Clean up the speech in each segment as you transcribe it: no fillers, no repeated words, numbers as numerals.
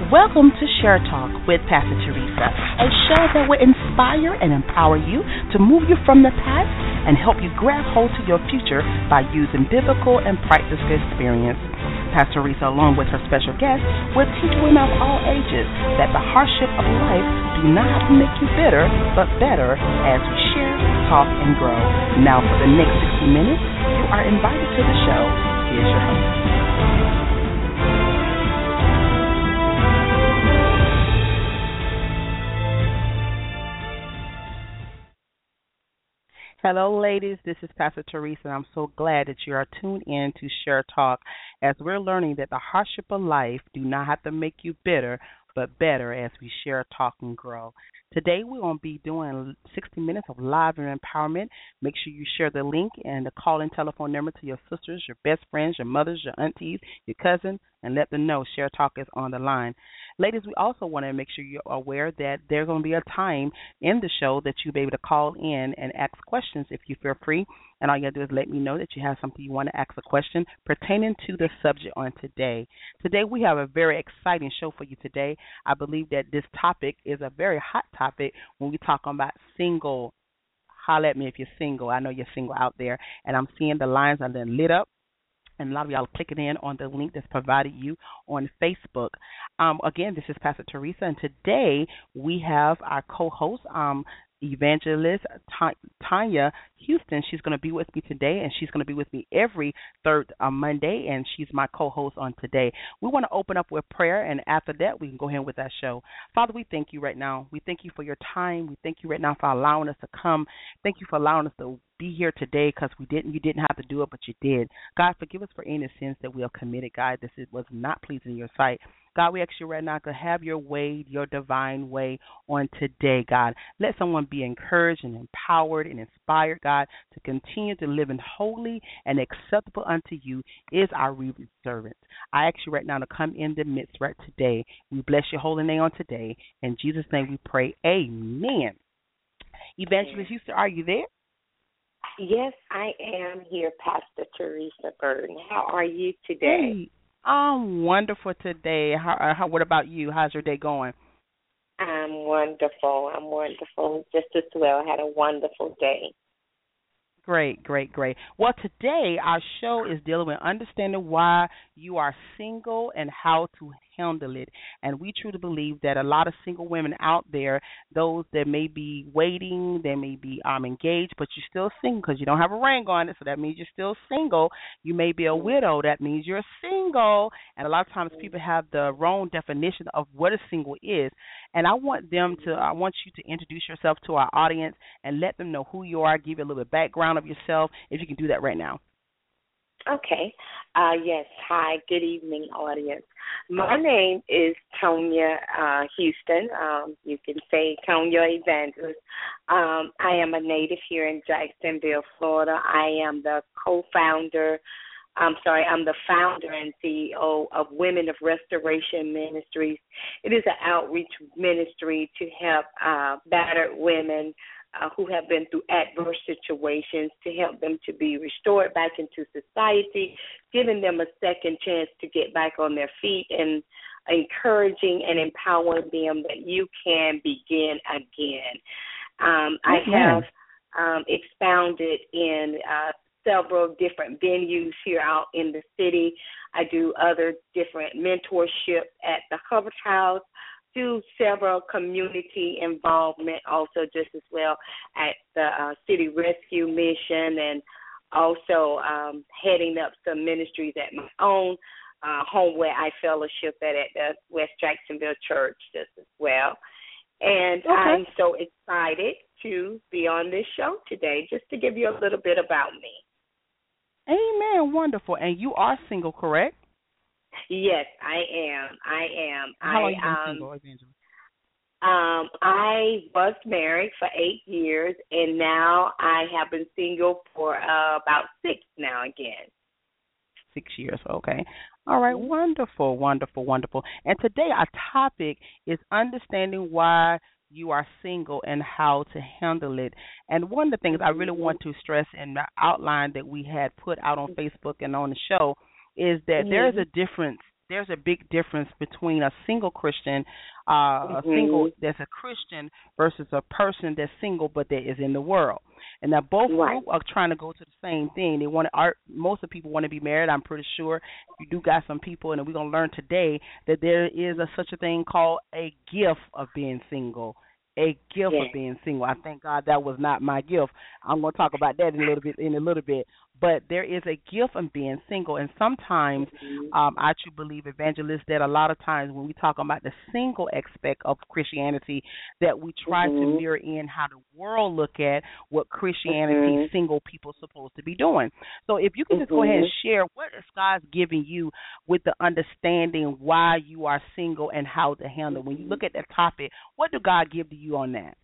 Welcome to Share Talk with Pastor Teresa, a show that will inspire and empower you to move you from the past and help you grab hold to your future by using biblical and practical experience. Pastor Teresa, along with her special guests, will teach women of all ages that the hardship of life do not have to make you bitter, but better as we share, talk, and grow. Now for the next 60 minutes, you are invited to the show. Here's your host. Hello, ladies. This is Pastor Teresa, and I'm so glad that you are tuned in to Share Talk as we're learning that the hardship of life do not have to make you bitter, but better as we share, talk, and grow. Today, we're going to be doing 60 minutes of live and empowerment. Make sure you share the link and the call-in telephone number to your sisters, your best friends, your mothers, your aunties, your cousin, and let them know Share Talk is on the line. Ladies, we also want to make sure you're aware that there's going to be a time in the show that you'll be able to call in and ask questions if you feel free. And all you got to do is let me know that you have something you want to ask a question pertaining to the subject on today. Today, we have a very exciting show for you today. I believe that this topic is a very hot topic when we talk about single. Holler at me if you're single. I know you're single out there. And I'm seeing the lines are then lit up. And a lot of y'all are clicking in on the link that's provided you on Facebook. Again, this is Pastor Teresa, and today we have our co-host, Evangelist Tanya Houston. She's going to be with me today, and she's going to be with me every third Monday, and she's my co-host on today. We want to open up with prayer, and after that, we can go ahead with that show. Father, we thank you right now. We thank you for your time. We thank you right now for allowing us to come. Thank you for allowing us to be here today because you didn't have to do it, but you did. God, forgive us for any sins that we have committed, God. This was not pleasing in your sight. God, we ask you right now to have your way, your divine way on today, God. Let someone be encouraged and empowered and inspired, God, to continue to live in holy and acceptable unto you is our reverent servant. I ask you right now to come in the midst right today. We bless your holy name on today. In Jesus' name we pray. Amen. Evangelist Houston, are you there? Yes, I am here, Pastor Teresa Burton. How are you today? Hey, I'm wonderful today. What about you? How's your day going? I'm wonderful. Just as well. I had a wonderful day. Great. Well, today our show is dealing with understanding why you are single and how to handle it. And we truly believe that a lot of single women out there, those that may be waiting, they may be engaged, but you're still single because you don't have a ring on it, so that means you're still single. You may be a widow, that means you're single. And a lot of times people have the wrong definition of what a single is. And I want you to introduce yourself to our audience and let them know who you are, give you a little bit of background of yourself, if you can do that right now. Okay. Yes. Hi. Good evening, audience. My name is Tonya Houston. You can say Tonya Evangelist. I am a native here in Jacksonville, Florida. I'm the founder and CEO of Women of Restoration Ministries. It is an outreach ministry to help battered women who have been through adverse situations, to help them to be restored back into society, giving them a second chance to get back on their feet, and encouraging and empowering them that you can begin again. I have expounded in several different venues here out in the city. I do other different mentorship at the Hubbard House, do several community involvement also just as well at the City Rescue Mission, and also heading up some ministries at my own home where I fellowship at the West Jacksonville Church just as well. And I'm so excited to be on this show today just to give you a little bit about me. Amen. Wonderful. And you are single, correct? Yes, I am. How long have you been single, Evangelist? I was married for 8 years, and now I have been single for about 6 now again. 6 years, okay. All right, wonderful. And today our topic is understanding why you are single and how to handle it. And one of the things I really want to stress in the outline that we had put out on Facebook and on the show is that there is a difference there's a big difference between a single Christian, a single Mhm. that's a Christian versus a person that's single but that is in the world. And now both Right. groups are trying to go to the same thing. They want to, most of the people want to be married. I'm pretty sure you do got some people, and we're gonna learn today that there is a such a thing called a gift of being single. A gift of Yes. being single. I thank God that was not my gift. I'm going to talk about that in a little bit. But there is a gift of being single, and sometimes Mhm. I truly believe, evangelist, that a lot of times when we talk about the single aspect of Christianity, that we try to Mhm. mirror in how the world look at what Christianity Mhm. single people supposed to be doing. So if you could just go ahead and Mhm. share what is God giving you with the understanding why you are single and how to handle. When you Mhm. look at that topic, what do God give to you on that?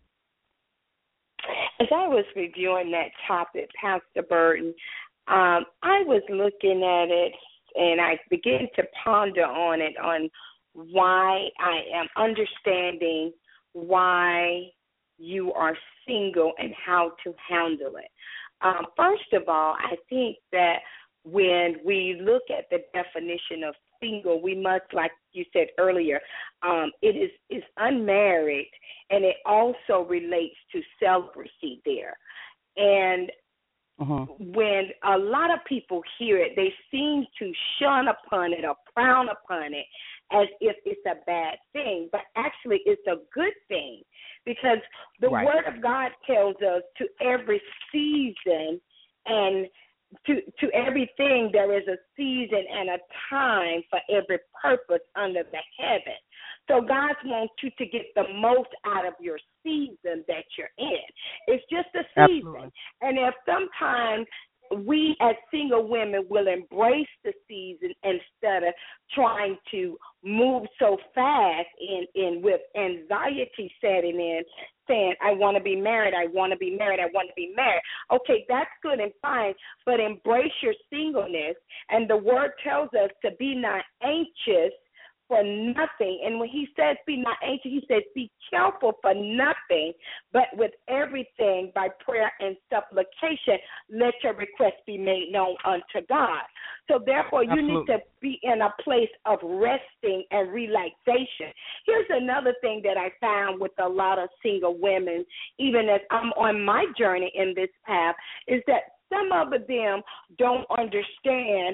As I was reviewing that topic, Pastor Burton, I was looking at it and I began to ponder on it, on why I am understanding why you are single and how to handle it. First of all, I think that when we look at the definition of single, we must, like you said earlier, it is unmarried, and it also relates to celibacy there. And Uh-huh. when a lot of people hear it, they seem to shun upon it or frown upon it as if it's a bad thing, but actually it's a good thing because the Right. Word of God tells us to every season and to everything there is a season and a time for every purpose under the heaven. So God wants you to get the most out of your season that you're in. It's just a Absolutely. season. And if sometimes we as single women will embrace the season instead of trying to move so fast in with anxiety setting in, saying, I want to be married, I want to be married, I want to be married. Okay, that's good and fine, but embrace your singleness. And the word tells us to be not anxious for nothing. And when he says be not anxious, he says be careful for nothing, but with everything by prayer and supplication, let your request be made known unto God. So therefore, you need Absolutely. to be in a place of resting and relaxation. Here's another thing that I found with a lot of single women, even as I'm on my journey in this path, is that some of them don't understand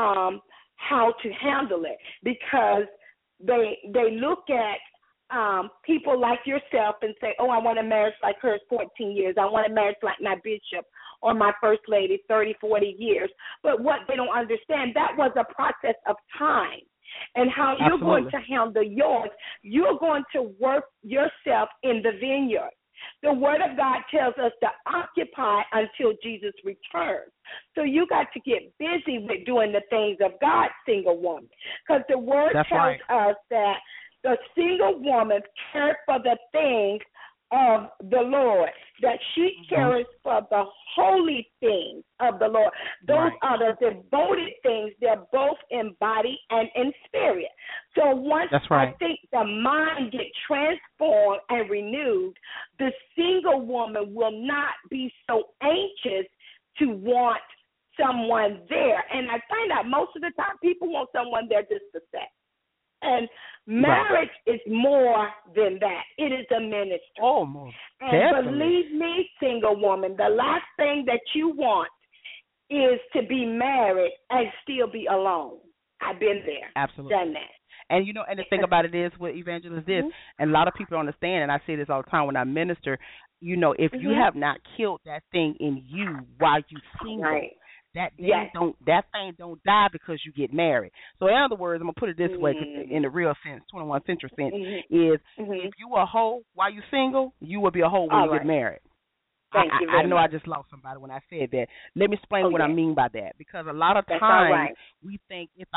how to handle it because they look at people like yourself and say, oh, I want a marriage like hers 14 years. I want a marriage like my bishop or my first lady 30, 40 years. But what they don't understand, that was a process of time. And how you're going Absolutely. to handle yours, you're going to work yourself in the vineyard. The Word of God tells us to occupy until Jesus returns. So you got to get busy with doing the things of God, single woman. Because the Word That's tells right. us that the single woman cares for the things of the Lord, that she Hmm. cares for the holy things of the Lord. Those Right. are the devoted things. They're both in body and in spirit. So once That's I right. think the mind get transformed and renewed, the single woman will not be so anxious to want someone there. And I find out most of the time people want someone there just to sex. And Right. marriage is more than that. It is a ministry. Oh, most And definitely. believe me, single woman, the last thing that you want is to be married and still be alone. I've been there, Absolutely. done that. And and the thing about it is, with evangelist this, Mhm. and a lot of people don't understand, and I say this all the time when I minister. If you Mhm. have not killed that thing in you while you single, Right. Yes. that thing don't die because you get married. So in other words, I'm gonna put it this way, 'cause in Mm. the real sense, 21st century sense, Mhm. is if Mhm. you a hoe while you single, you will be a hoe when All you get right. married. Thank you I very know I much. just lost somebody when I said that. Let me explain Oh what I yes. mean by that. Because a lot of That's all times right. we think if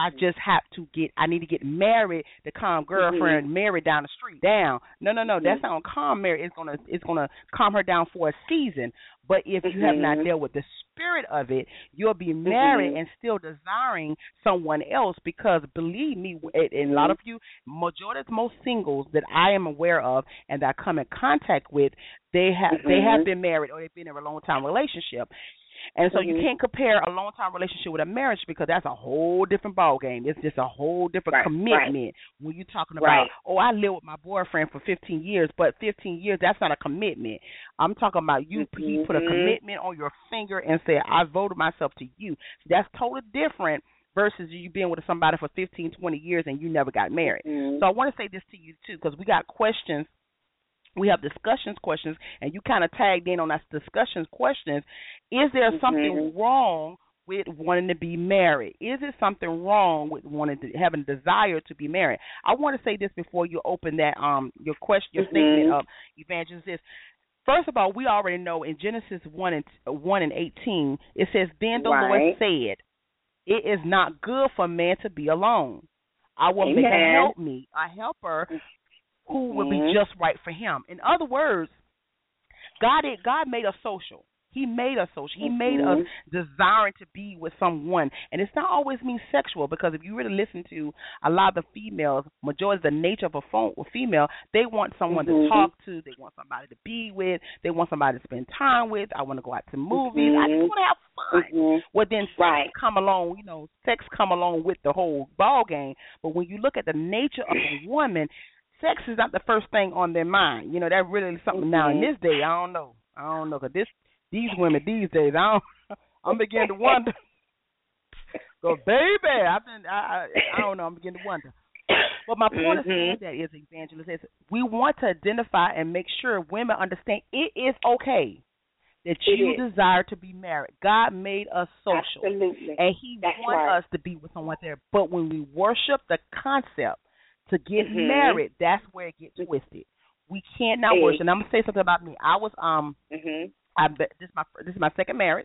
I need to get married to calm Mhm. girlfriend married down the street down. No, no, no. That's Mhm. not gonna calm married. It's gonna calm her down for a season. But if you have not Mhm. dealt with the spirit of it, you'll be married Mhm. and still desiring someone else. Because believe me, and a lot Mhm. of you, majority of most singles that I am aware of and that I come in contact with, they have Mhm. been married or they've been in a long time relationship. And so you Mhm. can't compare a long-time relationship with a marriage because that's a whole different ball game. It's just a whole different Right. commitment when you're talking about, Right. oh, I lived with my boyfriend for 15 years, but 15 years, that's not a commitment. I'm talking about he put a Mhm. commitment on your finger and said, I voted myself to you. That's totally different versus you being with somebody for 15, 20 years and you never got married. Mhm. So I want to say this to you, too, because we got questions. We have discussions questions, and you kind of tagged in on that discussions questions. Is there something Mhm. wrong with wanting to be married? Is it something wrong with wanting to having a desire to be married? I want to say this before you open that your question, your statement Mhm. up, Evangelist. Is first of all, we already know in Genesis 1:18 it says, "Then the Lord Right. said, it is not good for man to be alone. I will make Amen. a helper who will be Mhm. just right for him." In other words, God made us social. He made us social. He made us Mhm. desiring to be with someone. And it's not always mean sexual, because if you really listen to a lot of the females, majority of the nature of a female, they want someone to Mhm. talk to. They want somebody to be with. They want somebody to spend time with. I want to go out to movies. I just Mhm. want to have fun. Mhm. Well, then Right. sex come along with the whole ball game. But when you look at the nature of a woman, sex is not the first thing on their mind. That really is something now in Mhm. this day. I don't know. Cause these women these days, I'm beginning to wonder. Cause baby, I don't know. I'm beginning to wonder. But my point of saying Mhm. that is, Evangelist, is we want to identify and make sure women understand it is okay that It you is. desire to be married. God made us social, Absolutely. and He That's wants right. us to be with someone there. But when we worship the concept to get Mhm. married, that's where it gets twisted. We cannot worship. And I'm gonna say something about me. I was Mhm. this is my second marriage.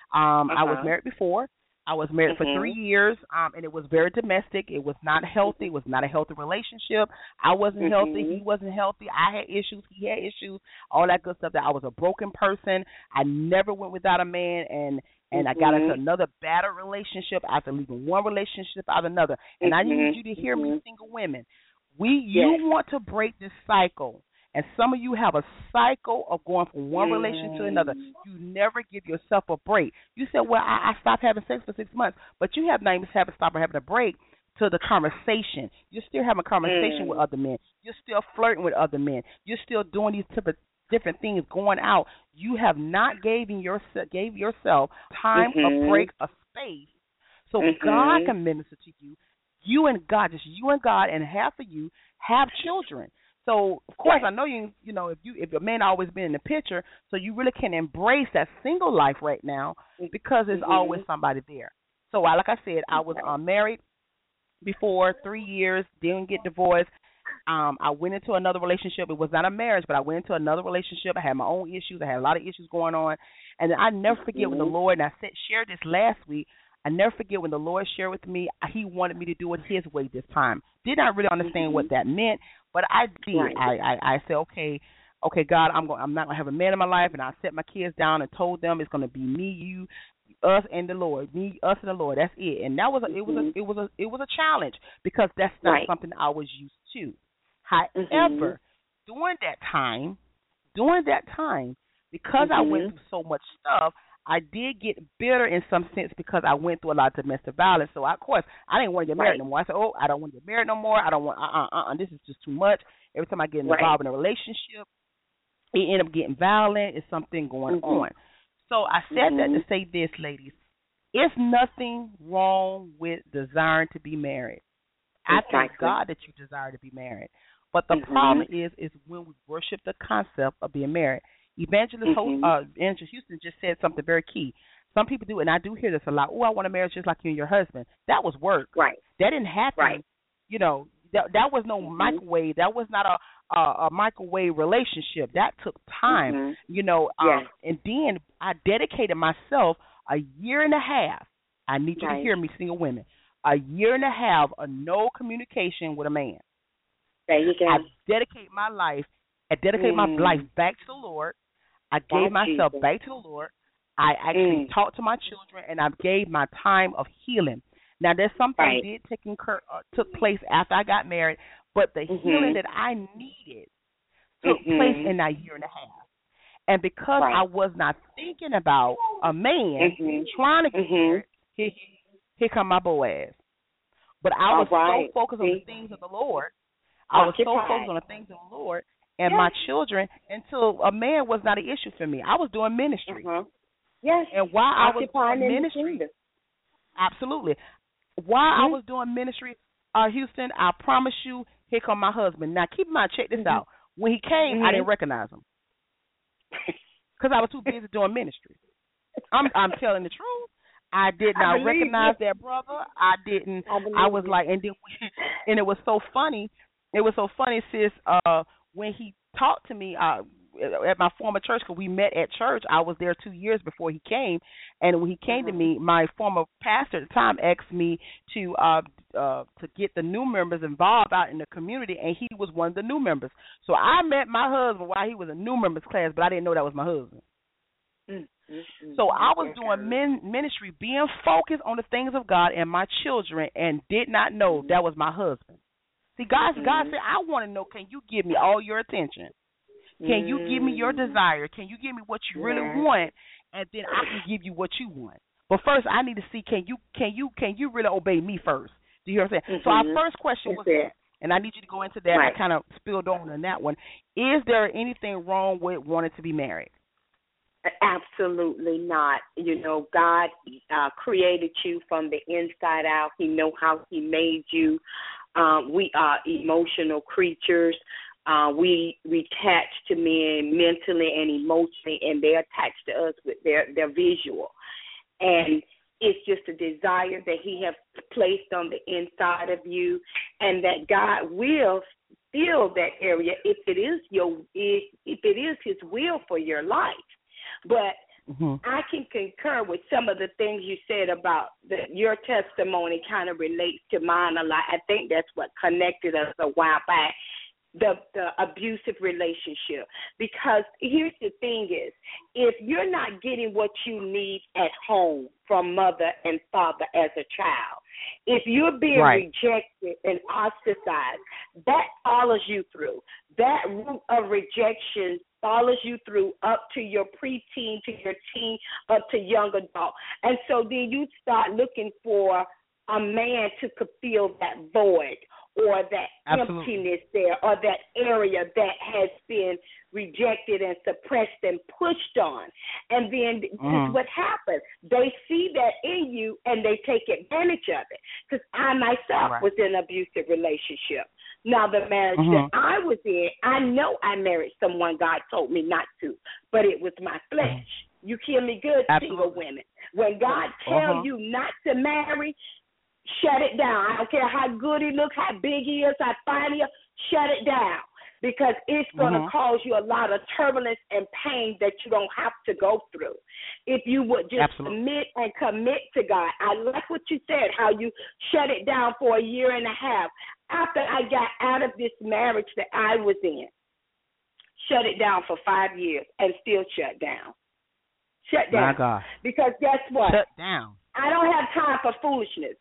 I was Uh-huh. married before. I was married for 3 Mhm. years, and it was very domestic. It was not healthy. It was not a healthy relationship. I wasn't healthy. He Mhm. wasn't healthy. I had issues. He had issues. All that good stuff. That I was a broken person. I never went without a man, and I got into Mhm. another battered relationship after leaving one relationship out of another. And I need Mhm. you to hear me, Mhm. single women. Yes. You want to break this cycle. And some of you have a cycle of going from one relationship to another. Mhm. You never give yourself a break. You said, well, I stopped having sex for 6 months, but you have not even stopped having a break to the conversation. You're still having a conversation with Mm. other men. You're still flirting with other men. You're still doing these type of different things, going out. You have not gave yourself time, a Mhm. break, a space, so God Mhm. can minister to you. You and God, just you and God, and half of you have children. So of course I Right. know if a man always been in the picture, so you really can embrace that single life right now because there's always Mhm. somebody there. So like I said, I was Right. married before 3 years, didn't get divorced. I went into another relationship. It was not a marriage, but I went into another relationship. I had my own issues. I had a lot of issues going on, and I never forget when the Mhm. Lord, and shared this last week. I never forget when the Lord shared with me. He wanted me to do it His way this time. Did not really understand what Mhm. that meant, but I did. Right. I said, okay, God, I'm not gonna have a man in my life, and I set my kids down and told them it's gonna be me, you, us, and the Lord. Me, us, and the Lord. That's it. And that was Mhm. it was a challenge because that's not Right. something I was used to. Mhm. However, during that time, because I went Mhm. through so much stuff, I did get bitter in some sense because I went through a lot of domestic violence. So of course I didn't want to get married Right. no more. I said, oh, I don't want to get married no more. I don't want this is just too much. Every time I get Right. involved in a relationship, it end up getting violent. It's something going Mhm. on. So I said that to Mhm. say this, ladies. It's nothing wrong with desiring to be married. I thank Exactly. God that you desire to be married. But the problem Mhm. is when we worship the concept of being married. Mhm. Evangelist Houston just said something very key. Some people do, and I do hear this a lot. Oh, I want a marriage just like you and your husband. That was work. Right. That didn't Right. happen. That was no Mhm. microwave. That was not a microwave relationship. That took time. Mhm. Yes. And then I dedicated myself a year and a half. I need you to Right. hear me, single women. A year and a half of no communication with a man. There you I go. dedicated my life. I dedicated my life Mm. back to the Lord. I gave God myself Jesus. back to the Lord. I actually Mm. talked to my children, and I gave my time of healing. Now, there's something Right. did took place after I got married, but the healing Mhm. that I needed took place Mhm. in that year and a half. And because Right. I was not thinking about a man Mhm. trying to get Mhm. married, here come my Boaz. But I All was so right. focused on the See, things of the Lord. I was so focused occupied. on the things of the Lord and my Yes. children until a man was not an issue for me. I was doing ministry. Yes. And while I was Occupying doing in the ministry, kingdom. absolutely. While I Mhm. was doing ministry, Houston, I promise you, here come my husband. Now, keep in mind, check this Mhm. out. When he came, I didn't Mhm. recognize him because I was too busy doing ministry. I'm telling the truth. I did I not believe you. recognize that brother. I didn't. I I believe was you. like, and then, and it was so funny. It was so funny, sis. When he talked to me, at my former church, because we met at church. I was there 2 years before he came, and when he came to Mhm. me, my former pastor at the time asked me to get the new members involved out in the community, and he was one of the new members. So I met my husband while he was a new members class, but I didn't know that was my husband. So I was doing ministry, being focused on the things of God and my children, and did not know that was my husband. See, God said, I want to know, can you give me all your attention? Can you give me your desire? Can you give me what you really want? And then I can give you what you want. But first, I need to see, can you really obey me first? Do you hear what I'm saying? So our first question was that, and I need you to go into that. Right. I kind of spilled on in that one. Is there anything wrong with wanting to be married? Absolutely not. You know, God created you from the inside out. He know how He made you. We are emotional creatures. We attach to men mentally and emotionally, and they're attached to us with their visual. And it's just a desire that He has placed on the inside of you, and that God will fill that area if it is His will for your life. But I can concur with some of the things you said about your testimony kind of relates to mine a lot. I think that's what connected us a while back, the abusive relationship. Because here's the thing is, if you're not getting what you need at home from mother and father as a child, if you're being rejected and ostracized, that follows you through. That root of rejection follows you through up to your preteen, to your teen, up to young adult. And so then you start looking for a man to fulfill that void or that emptiness there, or that area that has been rejected and suppressed and pushed on. And then this is what happens. They see that in you and they take advantage of it. Because I myself was in an abusive relationship. Now, the marriage that I was in, I know I married someone God told me not to, but it was my flesh. You hear me good, single women. When God tells you not to marry, shut it down. I don't care how good he looks, how big he is, how fine he is, shut it down. Because it's going to cause you a lot of turbulence and pain that you don't have to go through. If you would just submit and commit to God. I like what you said, how you shut it down for a year and a half. After I got out of this marriage that I was in, shut it down for 5 years and still shut down. Shut down. My God. Because guess what? Shut down. I don't have time for foolishness.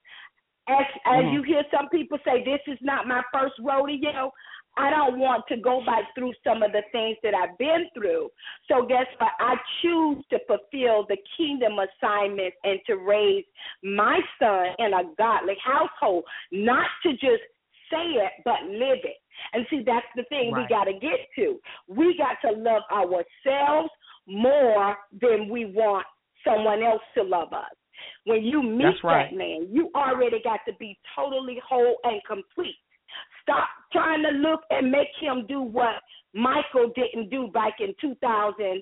As you hear some people say, this is not my first rodeo, I don't want to go back through some of the things that I've been through. So guess what? I choose to fulfill the kingdom assignment and to raise my son in a godly household, not to just say it, but live it. And see, that's the thing we got to get to. We got to love ourselves more than we want someone else to love us. When you meet that man, you already got to be totally whole and complete. Stop trying to look and make him do what Michael didn't do back in 2010,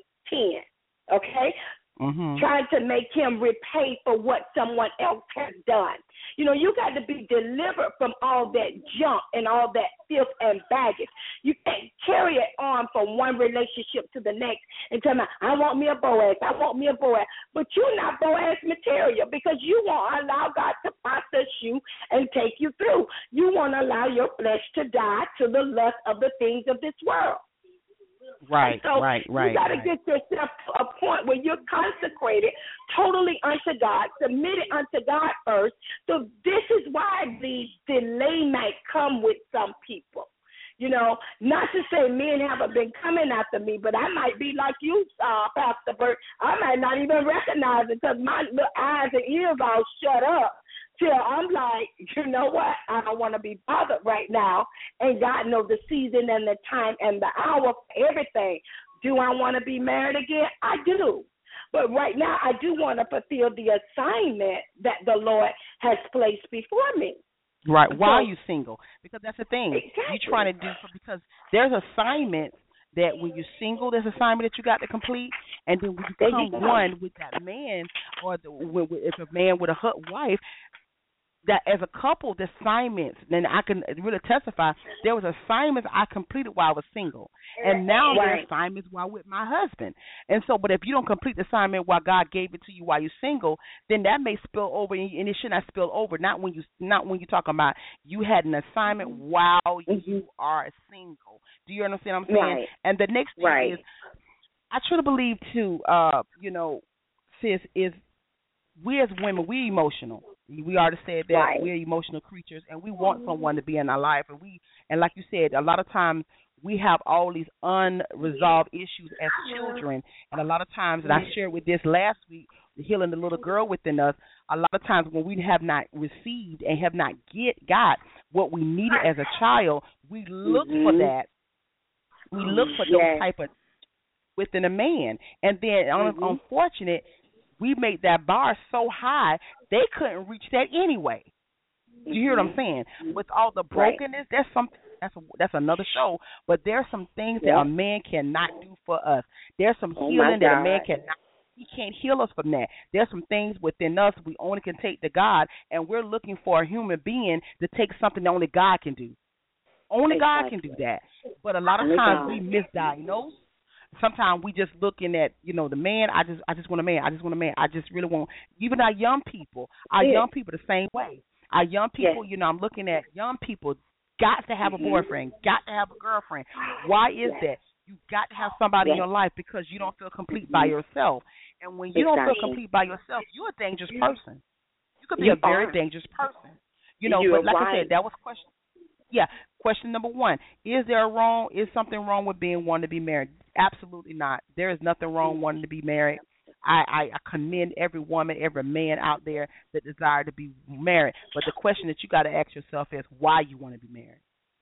okay? Trying to make him repay for what someone else has done. You know, you got to be delivered from all that junk and all that filth and baggage. You can't carry it on from one relationship to the next and tell me, I want me a Boaz, I want me a Boaz. But you're not Boaz material because you won't allow God to process you and take you through. You won't allow your flesh to die to the lust of the things of this world. Right. You got to get yourself to a point where you're consecrated totally unto God, submitted unto God first. So this is why the delay might come with some people. Not to say men haven't been coming after me, but I might be like you, Pastor Bert. I might not even recognize it because my little eyes and ears all shut up till I'm like, you know what? I don't want to be bothered right now. And God knows the season and the time and the hour, everything. Do I want to be married again? I do. But right now, I do want to fulfill the assignment that the Lord has placed before me. Right. Why are you single? Because that's the thing. Exactly. You're trying to do, because there's assignments that when you're single, there's assignment that you got to complete, and then when you become one with that man, or if a man with a wife, that as a couple, the assignments, then I can really testify, there was assignments I completed while I was single. And now there are assignments while with my husband. And so, but if you don't complete the assignment while God gave it to you while you're single, then that may spill over, and it should not spill over. Not when you're talking about you had an assignment while you are single. Do you understand what I'm saying? Right. And the next thing is, I truly believe too, sis, is we as women, we're emotional. We already said that we're emotional creatures, and we want someone to be in our life. And like you said, a lot of times we have all these unresolved issues as children, and a lot of times, and I shared with this last week, healing the little girl within us. A lot of times when we have not received and have not got what we needed as a child, we look for that. We look for those type of within a man, and then unfortunate. We made that bar so high they couldn't reach that anyway. You hear what I'm saying? With all the brokenness, that's another show. But there's some things that a man cannot do for us. There's some healing that a man cannot. He can't heal us from that. There's some things within us we only can take to God, and we're looking for a human being to take something that only God can do. Only God can do that. But a lot of times we misdiagnose. Sometimes we just looking at, the man, I just want a man. I just want a man. I just really want, even our young people the same way. Our young people, I'm looking at young people, got to have a boyfriend, got to have a girlfriend. Why is that? You got to have somebody in your life because you don't feel complete by yourself. And when you don't feel complete by yourself, you're a dangerous person. You could be a very dangerous person. But like I said, that was question. Yeah, question number one. Is something wrong with wanting to be married? Absolutely not. There is nothing wrong wanting to be married. I commend every woman, every man out there that desire to be married. But the question that you got to ask yourself is why you want to be married.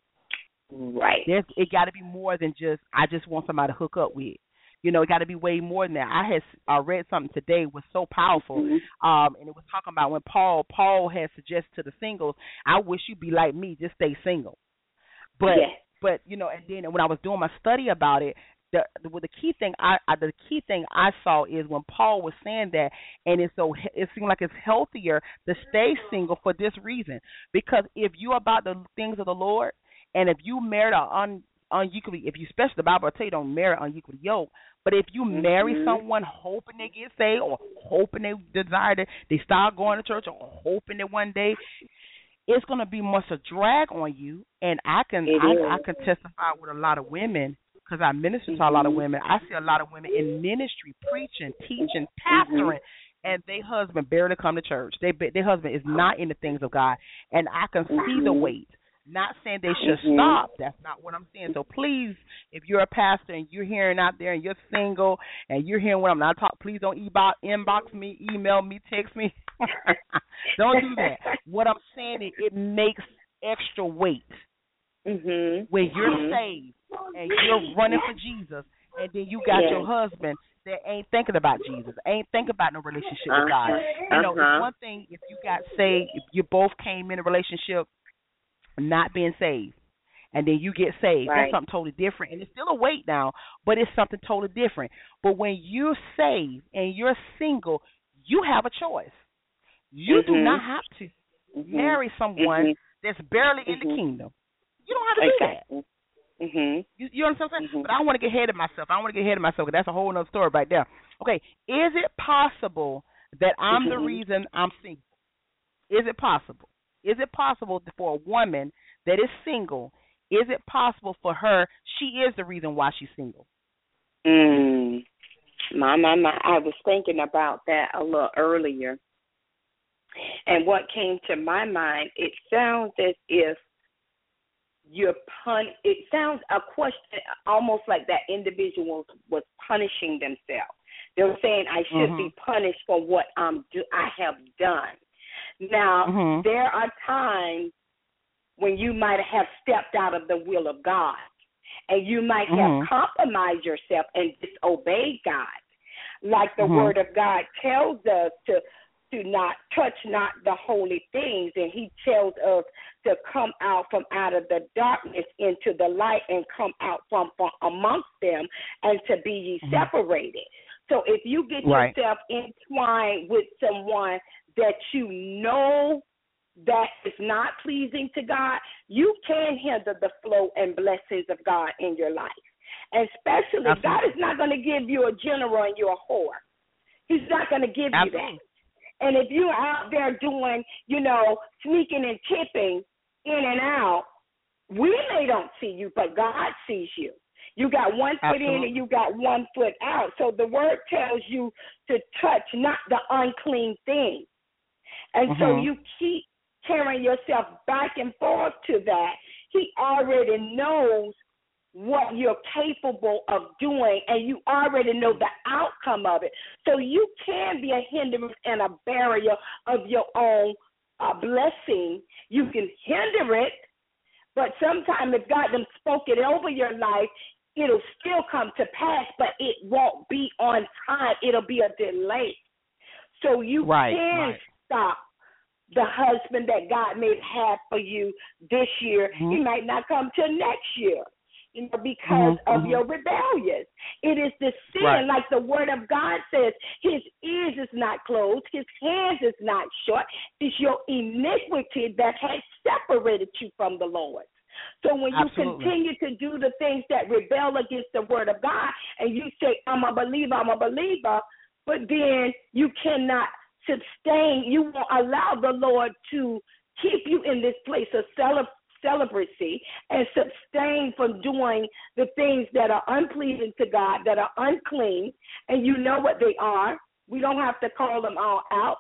Right. It got to be more than just I just want somebody to hook up with. It got to be way more than that. I read something today was so powerful, and it was talking about when Paul had suggested to the singles, I wish you'd be like me, just stay single. But and then when I was doing my study about it, the key thing I saw is when Paul was saying that, and it seemed like it's healthier to stay single for this reason, because if you're about the things of the Lord, and if you married unequally, if you, especially the Bible will tell you don't marry unequally yoked, but if you marry someone hoping they get saved or hoping they desire that they start going to church or hoping that one day, it's going to be much a drag on you. And I can testify with a lot of women because I minister to a lot of women. I see a lot of women in ministry, preaching, teaching, pastoring, and their husband barely come to church. Their husband is not in the things of God, and I can see the weight. Not saying they should stop. That's not what I'm saying. So please, if you're a pastor and you're hearing out there and you're single and you're hearing what I'm not talking, please don't inbox me, email me, text me. Don't do that. What I'm saying is it makes extra weight when you're saved and you're running for Jesus, and then you got your husband that ain't thinking about Jesus, ain't thinking about no relationship with God. It's one thing if you got saved, if you both came in a relationship not being saved, and then you get saved. That's something totally different. And it's still a weight now, but it's something totally different. But when you're saved and you're single, you have a choice. You do not have to marry someone that's barely in the kingdom. You don't have to do that. You understand what I'm saying? But I don't want to get ahead of myself. Because that's a whole other story right there. Okay, is it possible that I'm the reason I'm single? Is it possible? Is it possible for a woman that is single, is it possible for her, she is the reason why she's single? My. I was thinking about that a little earlier. And what came to my mind, it sounds as if it sounds a question almost like that individual was punishing themselves. They were saying I should be punished for what I have done. Now, there are times when you might have stepped out of the will of God, and you might have compromised yourself and disobeyed God. Like the Word of God tells us to not touch not the holy things, and He tells us to come out from out of the darkness into the light and come out from amongst them, and to be ye separated. So if you get yourself entwined with someone that you know that is not pleasing to God, you can hinder the flow and blessings of God in your life. And especially, God is not going to give you a general and you're a whore. He's not going to give you that. And if you're out there doing, sneaking and tipping in and out, we may don't see you, but God sees you. You got one foot in and you got one foot out. So the Word tells you to touch not the unclean thing. And so you keep carrying yourself back and forth to that. He already knows what you're capable of doing, and you already know the outcome of it. So you can be a hindrance and a barrier of your own blessing. You can hinder it, but sometimes if God done spoke it over your life, it'll still come to pass, but it won't be on time. It'll be a delay. So you can stop the husband that God may have for you this year. He might not come till next year, because of your rebellion. It is the sin, like the Word of God says, His ears is not closed, His hands is not short. It's your iniquity that has separated you from the Lord. So when you continue to do the things that rebel against the Word of God, and you say, I'm a believer, but then you cannot sustain, you won't allow the Lord to keep you in this place of celibacy and sustain from doing the things that are unpleasing to God, that are unclean, and you know what they are. We don't have to call them all out.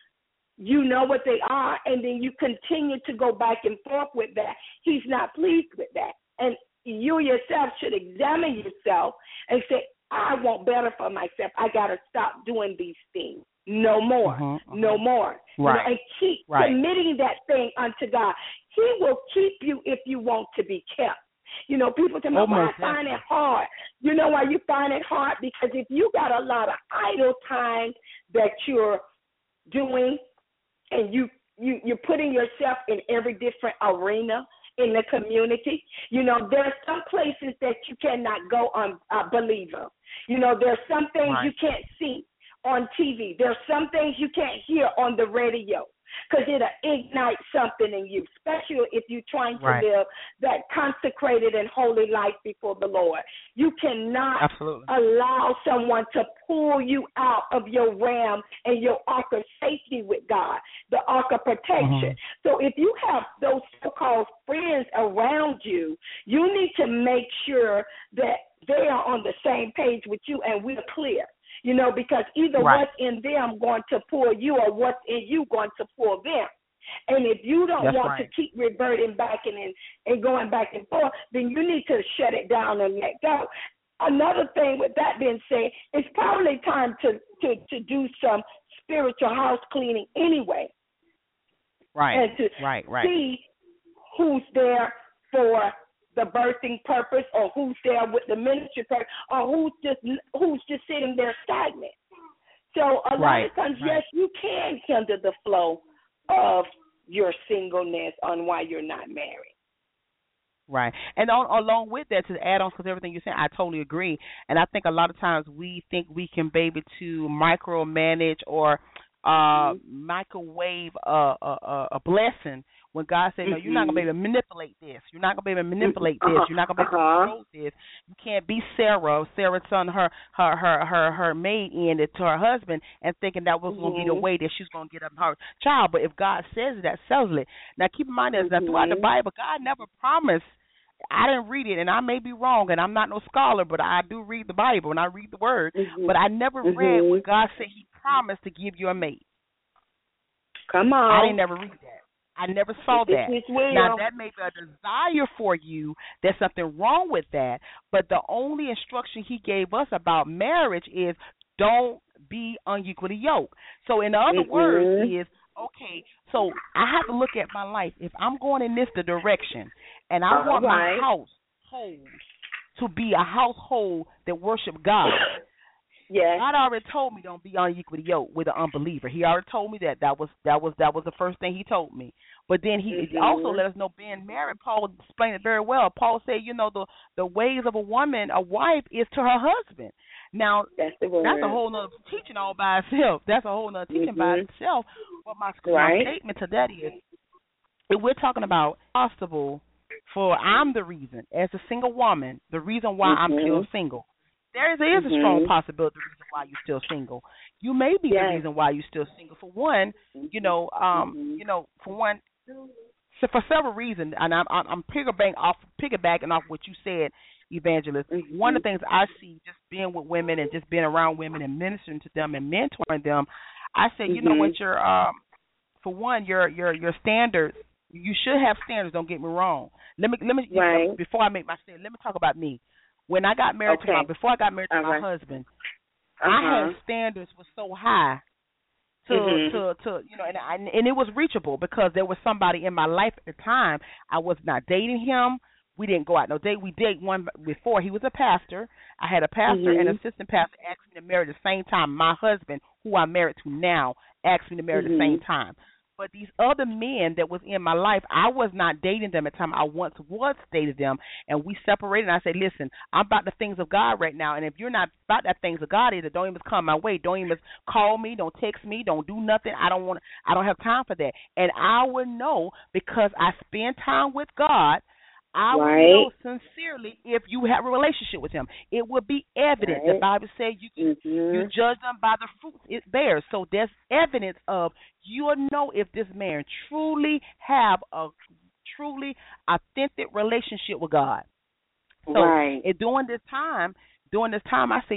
You know what they are, and then you continue to go back and forth with that. He's not pleased with that. And you yourself should examine yourself and say, I want better for myself. I got to stop doing these things. No more. No more. And keep committing that thing unto God. He will keep you if you want to be kept. People tell me, I find it hard. You know why you find it hard? Because if you got a lot of idle time that you're doing, and you're putting yourself in every different arena in the community, there are some places that you cannot go on, believer. There are some things you can't see on TV. There are some things you can't hear on the radio, because it'll ignite something in you, especially if you're trying to live that consecrated and holy life before the Lord. You cannot allow someone to pull you out of your realm and your ark of safety with God, the ark of protection. So if you have those so-called friends around you, you need to make sure that they are on the same page with you and we're clear. Because either what's in them going to pull you, or what's in you going to pull them. And if you don't want to keep reverting back and going back and forth, then you need to shut it down and let go. Another thing with that being said, it's probably time to do some spiritual house cleaning anyway. And to see who's there for the birthing purpose, or who's there with the ministry purpose, or who's just sitting there stagnant. So a lot of times, yes, you can hinder the flow of your singleness on why you're not married. Right. And along with that, to add on to everything you're saying, I totally agree. And I think a lot of times we think we can be able to micromanage or microwave a blessing, when God said, no, you're not going to be able to manipulate this. You're not going to be able to manipulate this. You're not going to be able to control this. You can't be Sarah's son, her maid in it to her husband, and thinking that was going to be the way that she's going to get up her child. But if God says that, settles it. Now, keep in mind that throughout the Bible, God never promised. I didn't read it, and I may be wrong, and I'm not no scholar, but I do read the Bible, and I read the Word. But I never read what God said He promised to give you a mate. Come on. I didn't never read that. I never saw that. Now, that may be a desire for you. There's something wrong with that. But the only instruction he gave us about marriage is don't be unequally yoked. So, in other words, is okay, so I have to look at my life. If I'm going in this direction and I want my household to be a household that worship God, God already told me don't be unequally yoked with an unbeliever. He already told me that. That was the first thing he told me. But then he also let us know being married. Paul explained it very well. Paul said, the ways of a wife, is to her husband. Now, that's a whole nother teaching all by itself. That's a whole nother teaching by itself. But my statement to that is, if we're talking about possible for I'm the reason, as a single woman, the reason why I'm still single. There is a strong possibility the reason why you're still single. You may be the reason why you're still single. For one, so for several reasons, and I'm piggybacking off what you said, Evangelist. One of the things I see just being with women and just being around women and ministering to them and mentoring them, I say, you know what, for one, your standards. You should have standards. Don't get me wrong. Let me before I make my statement, let me talk about me. When I got married before I got married to my husband, I had standards was so high to and it was reachable because there was somebody in my life at the time. I was not dating him. We didn't go out no date. We did one before. He was a pastor. I had a pastor and assistant pastor asked me to marry at the same time. My husband, who I'm married to now, asked me to marry at the same time. But these other men that was in my life, I was not dating them at the time. I once was dating them, and we separated. And I said, listen, I'm about the things of God right now, and if you're not about that things of God either, don't even come my way. Don't even call me. Don't text me. Don't do nothing. I don't have time for that. And I would know because I spend time with God. I would know sincerely if you have a relationship with him. It would be evident. The Bible says you judge them by the fruits it bears. So there's evidence of you'll know if this man truly have a truly authentic relationship with God. So during this time, I say,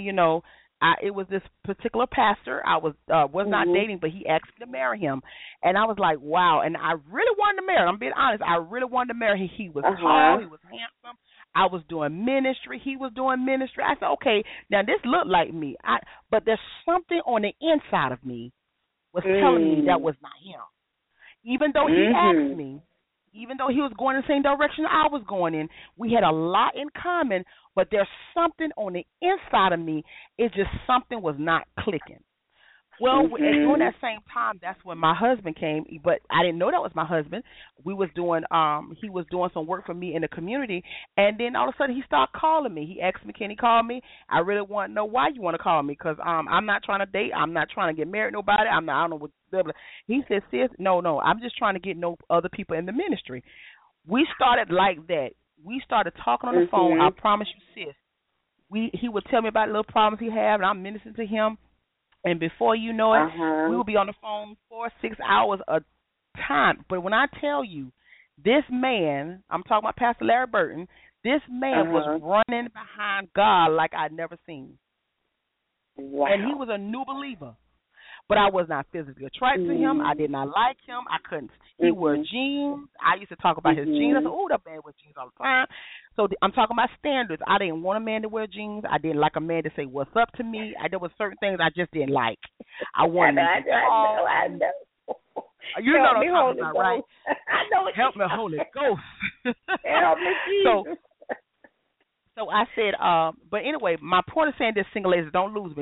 it was this particular pastor I was not dating, but he asked me to marry him, and I was like, wow. And I really wanted to marry him. I'm being honest. I really wanted to marry him. He was tall. He was handsome. I was doing ministry. He was doing ministry. I said, okay, now this looked like me. But there's something on the inside of me was telling me that was not him. Even though he asked me, even though he was going in the same direction I was going in, we had a lot in common, but there's something on the inside of me. It just something was not clicking. Well, during that same time, that's when my husband came, but I didn't know that was my husband. We was doing, he was doing some work for me in the community, and then all of a sudden he started calling me. He asked me, can he call me? I really want to know why you want to call me, because I'm not trying to date. I'm not trying to get married to nobody. I don't know what. Blah, blah. He said, sis, no, I'm just trying to get know other people in the ministry. We started like that. We started talking on the phone. I promise you, sis. He would tell me about little problems he had, and I'm ministering to him. And before you know it, we would be on the phone 4 or 6 hours a time. But when I tell you, this man, I'm talking about Pastor Larry Burton, this man was running behind God like I'd never seen. Wow. And he was a new believer. But I was not physically attracted to him. I did not like him. I couldn't. He wore jeans. I used to talk about his jeans. I said, oh, that man wears jeans all the time. So I'm talking about standards. I didn't want a man to wear jeans. I didn't like a man to say what's up to me. There were certain things I just didn't like. I wanted to call. I know. You know what I'm talking about, right? I know. Help me, Holy Ghost. Help me, Jesus. So I said, but anyway, my point of saying this, single ladies, don't lose me.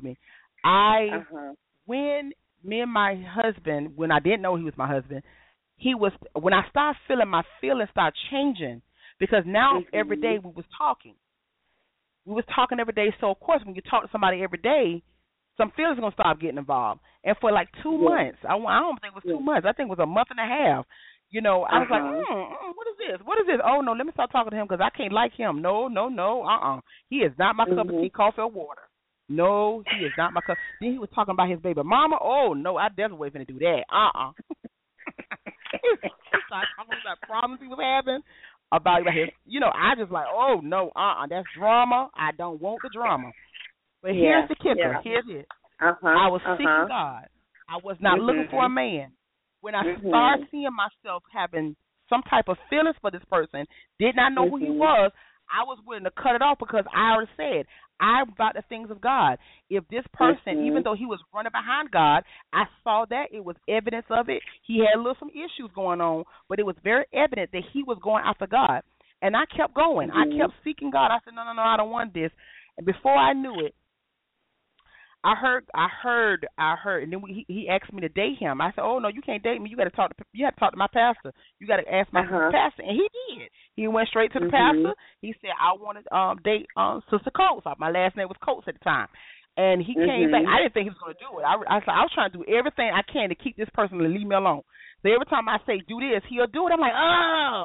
When me and my husband, when I didn't know he was my husband, when I started feeling my feelings start changing, because now every day we was talking. We was talking every day, so of course when you talk to somebody every day, some feelings are going to start getting involved. And for like 2 months, I don't think it was 2 months, I think it was a month and a half, I was like, what is this? What is this? Oh, no, let me start talking to him because I can't like him. No, he is not my cup of tea, coffee, or water. No, he is not my cup. Then he was talking about his baby mama. Oh, no, I definitely wasn't going to do that. He started talking about problems he was having, about his, I just like, oh, no, that's drama. I don't want the drama. But here's the kicker. Here's it. I was seeking God. I was not looking for a man. When I started seeing myself having some type of feelings for this person, did not know who he was, I was willing to cut it off because I already said, I'm about the things of God. If this person, even though he was running behind God, I saw that it was evidence of it. He had some issues going on, but it was very evident that he was going after God. And I kept going. I kept seeking God. I said, no, I don't want this. And before I knew it, I heard, and then he asked me to date him. I said, "Oh no, you can't date me. You have to talk to my pastor. You got to ask my pastor." And he did. He went straight to the pastor. He said, "I want to date Sister Coates." My last name was Coates at the time, and he came back. I didn't think he was going to do it. I was trying to do everything I can to keep this person to leave me alone. So every time I say do this, he'll do it. I'm like, oh.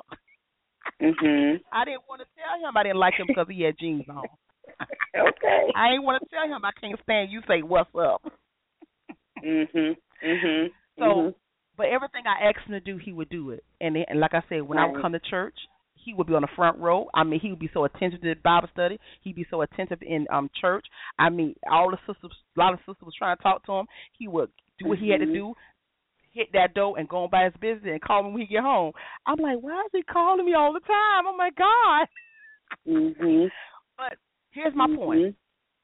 I didn't want to tell him I didn't like him because he had jeans on. Okay. I ain't want to tell him I can't stand you say what's up. So, but everything I asked him to do, he would do it. And like I said, when I would come to church, he would be on the front row. I mean, he would be so attentive to the Bible study. He'd be so attentive in church. I mean, a lot of sisters was trying to talk to him. He would do what he had to do, hit that door and go on by his business and call him when he get home. I'm like, why is he calling me all the time? Oh my God. But here's my point.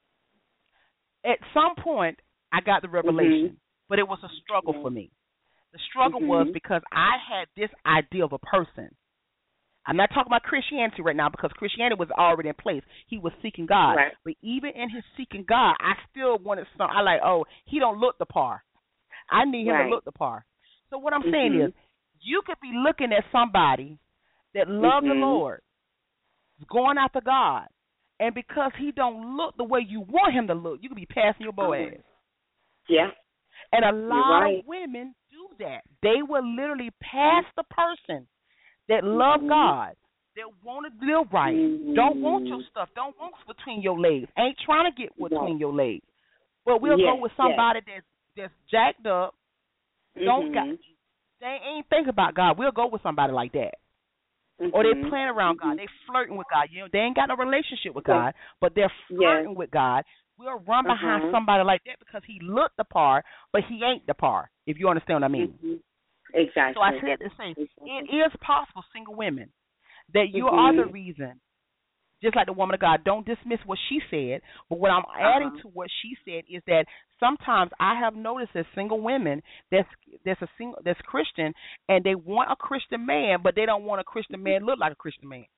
At some point, I got the revelation, but it was a struggle for me. The struggle was because I had this idea of a person. I'm not talking about Christianity right now because Christianity was already in place. He was seeking God. Right. But even in his seeking God, I still wanted something. I like, oh, he don't look the part. I need him to look the part. So what I'm saying is, you could be looking at somebody that loves the Lord, going after God, and because he don't look the way you want him to look, you could be passing your boy ass. Yeah. And a lot of women do that. They will literally pass the person that love God, that want to live right, don't want your stuff, don't want what's between your legs, ain't trying to get between your legs. But we'll go with somebody that's jacked up, they ain't thinking about God. We'll go with somebody like that. Or they're playing around God. They're flirting with God. You know, they ain't got no relationship with God, but they're flirting with God. We'll run behind somebody like that because he looked the part, but he ain't the part, if you understand what I mean. Exactly. So I said the same. It is possible, single women, that you are the reason. Just like the woman of God, don't dismiss what she said. But what I'm adding to what she said is that sometimes I have noticed that single women that's Christian, and they want a Christian man, but they don't want a Christian man look like a Christian man.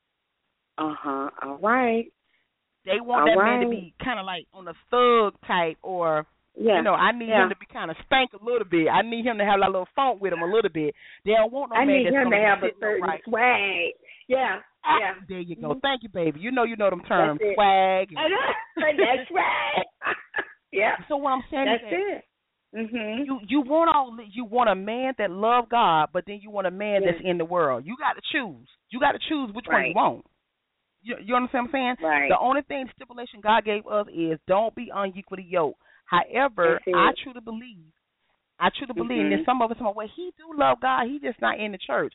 All right. They want that man to be kind of like on a thug type, or you know, I need him to be kind of spank a little bit. I need him to have a little funk with him a little bit. They don't want no man that's going to have a certain swag. Yeah. There you go. Thank you, baby. You know them terms, swag. That's right. Yeah. So what I'm saying is that you want a man that love God, but then you want a man that's in the world. You got to choose. You got to choose which one you want. You understand what I'm saying? Right. The only thing stipulation God gave us is don't be unequally yoked. However, I truly believe that some of us, well, he do love God. He just not in the church.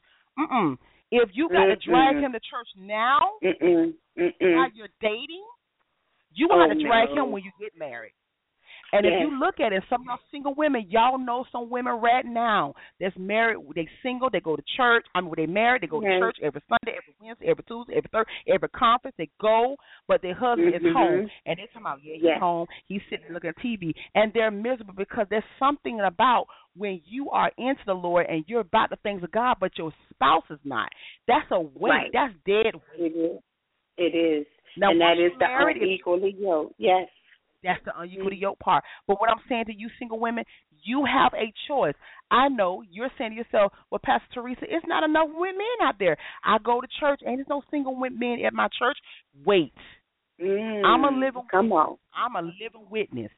If you got to drag him to church now, while you're dating, you will have to drag him when you get married. And if you look at it, some of y'all single women, y'all know some women right now that's married, they single, they go to church. I mean, when they married, they go to church every Sunday, every Wednesday, every Tuesday, every Thursday, every conference. They go, but their husband is home. And they're talking about, he's home, he's sitting and looking at TV. And they're miserable because there's something about when you are into the Lord and you're about the things of God, but your spouse is not. That's a weight. Right. That's dead weight. It is. Now, and that is the unequally yoked. Yes. That's the unequally yoked part. But what I'm saying to you single women, you have a choice. I know you're saying to yourself, well, Pastor Teresa, it's not enough women out there. I go to church and there's no single men at my church. Wait. I'm a living witness.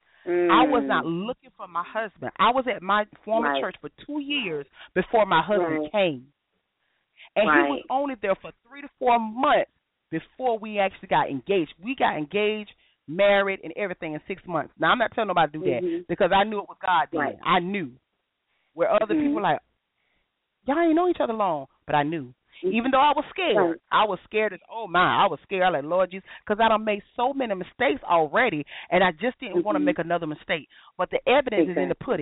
I was not looking for my husband. I was at my former church for 2 years before my husband came. And he was only there for 3 to 4 months before we actually got engaged. We got engaged, married, and everything in 6 months. Now, I'm not telling nobody to do that because I knew it was God doing. I knew. Where other people were like, y'all ain't know each other long, but I knew. Even though I was scared. I was scared as, I was scared. I was like, Lord Jesus, because I done made so many mistakes already, and I just didn't want to make another mistake. But the evidence is in the pudding.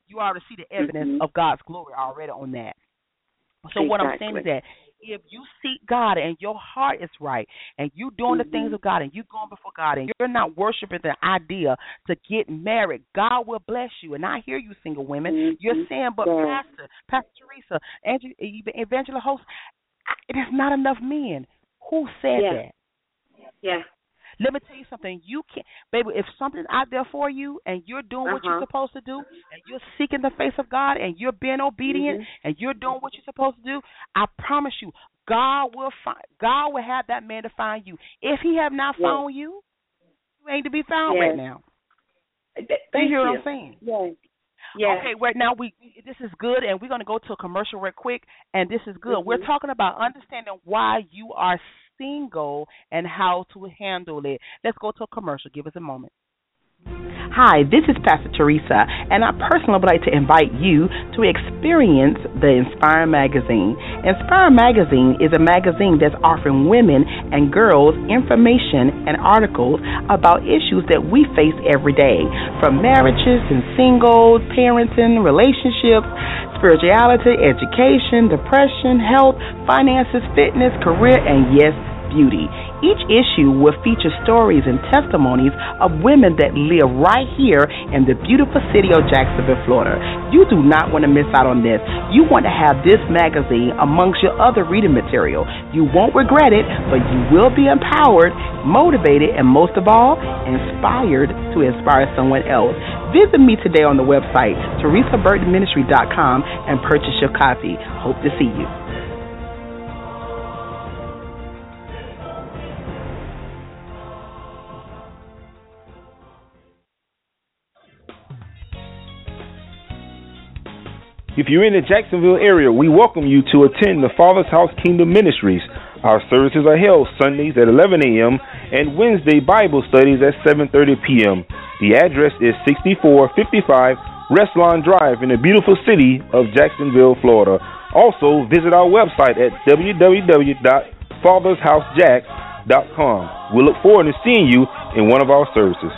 You already see the evidence of God's glory already on that. So what I'm saying is Exactly. that if you seek God and your heart is right and you doing the things of God and you going before God and you're not worshiping the idea to get married, God will bless you. And I hear you, single women. You're saying, but Yeah. Pastor Teresa, Evangela Host, it is not enough men. Who said Yeah. that? Yeah. Let me tell you something. You can't, baby, if something's out there for you and you're doing what you're supposed to do and you're seeking the face of God and you're being obedient and you're doing what you're supposed to do, I promise you, God will have that man to find you. If he have not Yes. found you, you ain't to be found right Yes. now. Do you Thank hear what you. I'm saying? Yes. Yes. Okay, right now this is good, and we're going to go to a commercial real quick, and this is good. We're talking about understanding why you are single and how to handle it. Let's go to a commercial. Give us a moment. Hi, this is Pastor Teresa, and I personally would like to invite you to experience the Inspire Magazine. Inspire Magazine is a magazine that's offering women and girls information and articles about issues that we face every day, from marriages and singles, parenting, relationships, spirituality, education, depression, health, finances, fitness, career, and yes, beauty. Each issue will feature stories and testimonies of women that live right here in the beautiful city of Jacksonville, Florida. You do not want to miss out on this. You want to have this magazine amongst your other reading material. You won't regret it, but you will be empowered, motivated, and most of all, inspired to inspire someone else. Visit me today on the website, teresaburtonministry.com, and purchase your copy. Hope to see you. If you're in the Jacksonville area, we welcome you to attend the Father's House Kingdom Ministries. Our services are held Sundays at 11 a.m. and Wednesday Bible studies at 7:30 p.m. The address is 6455 Restlawn Drive in the beautiful city of Jacksonville, Florida. Also, visit our website at www.fathershousejacks.com. We look forward to seeing you in one of our services.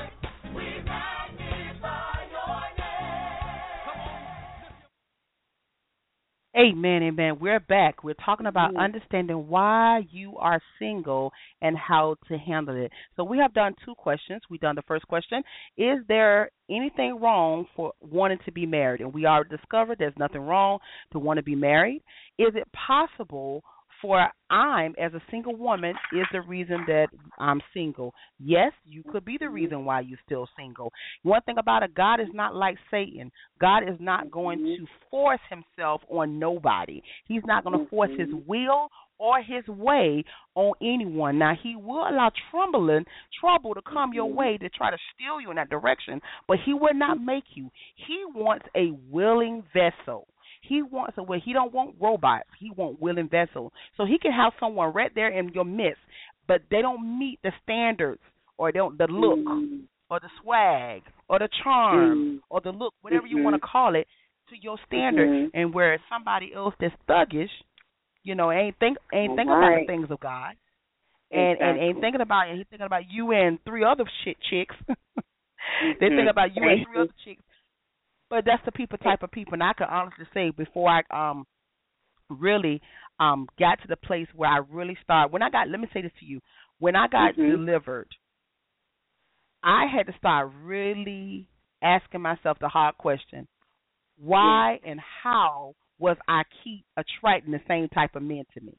Amen, amen. We're back. We're talking about understanding why you are single and how to handle it. So we have done two questions. We've done the first question. Is there anything wrong for wanting to be married? And we already discovered there's nothing wrong to want to be married. Is it possible for I'm, as a single woman, is the reason that I'm single? Yes, you could be the reason why you're still single. One thing about it, God is not like Satan. God is not going to force himself on nobody. He's not going to force his will or his way on anyone. Now, he will allow trouble to come your way to try to steal you in that direction, but he will not make you. He wants a willing vessel. He wants a way. He don't want robots. He wants willing vessels. So he can have someone right there in your midst, but they don't meet the standards or the look or the swag or the charm or the look, whatever you want to call it, to your standard. And where somebody else that's thuggish, ain't thinking about the things of God, and ain't thinking about it. He's thinking about you and three other chicks. They think about you and three other chicks. But that's the type of people, and I can honestly say before I really got to the place where I really started, let me say this to you, when I got delivered, I had to start really asking myself the hard question, why and how was I keep attracting the same type of men to me?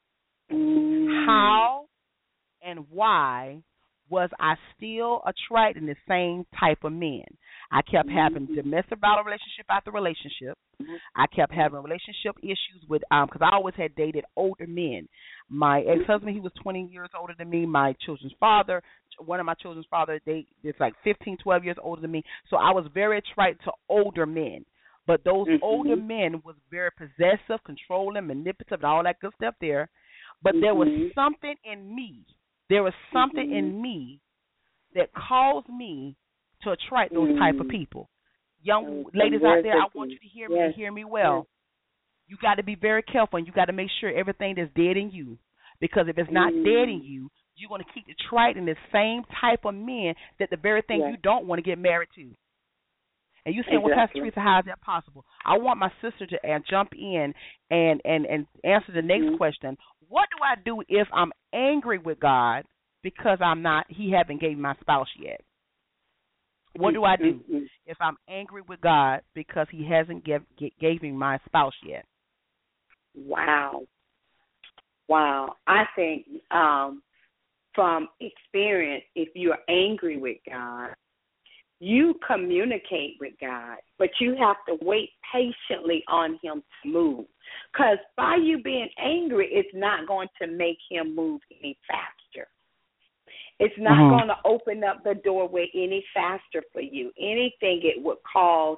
How and why was I still attracting the same type of men? I kept having domestic violence relationship after relationship. I kept having relationship issues with because I always had dated older men. My ex-husband, he was 20 years older than me. My children's father, one of my children's father, it's like 15, 12 years older than me. So I was very attracted to older men. But those older men was very possessive, controlling, manipulative, and all that good stuff there. But there was something in me. There was something in me that caused me to attract those type of people. Young ladies out there, I want you to hear me and hear me well. You got to be very careful, and you got to make sure everything that's dead in you. Because if it's not dead in you, you're going to keep attracting the same type of men that the very thing you don't want to get married to. And you saying, well, Pastor Teresa, how is that possible? I want my sister to jump in and answer the next question. What do I do if I'm angry with God because he haven't gave me my spouse yet? What do I do if I'm angry with God because he hasn't gave me my spouse yet? Wow. I think from experience, if you're angry with God, you communicate with God, but you have to wait patiently on him to move. Because by you being angry, it's not going to make him move any faster. It's not going to open up the doorway any faster for you. Anything, it would cause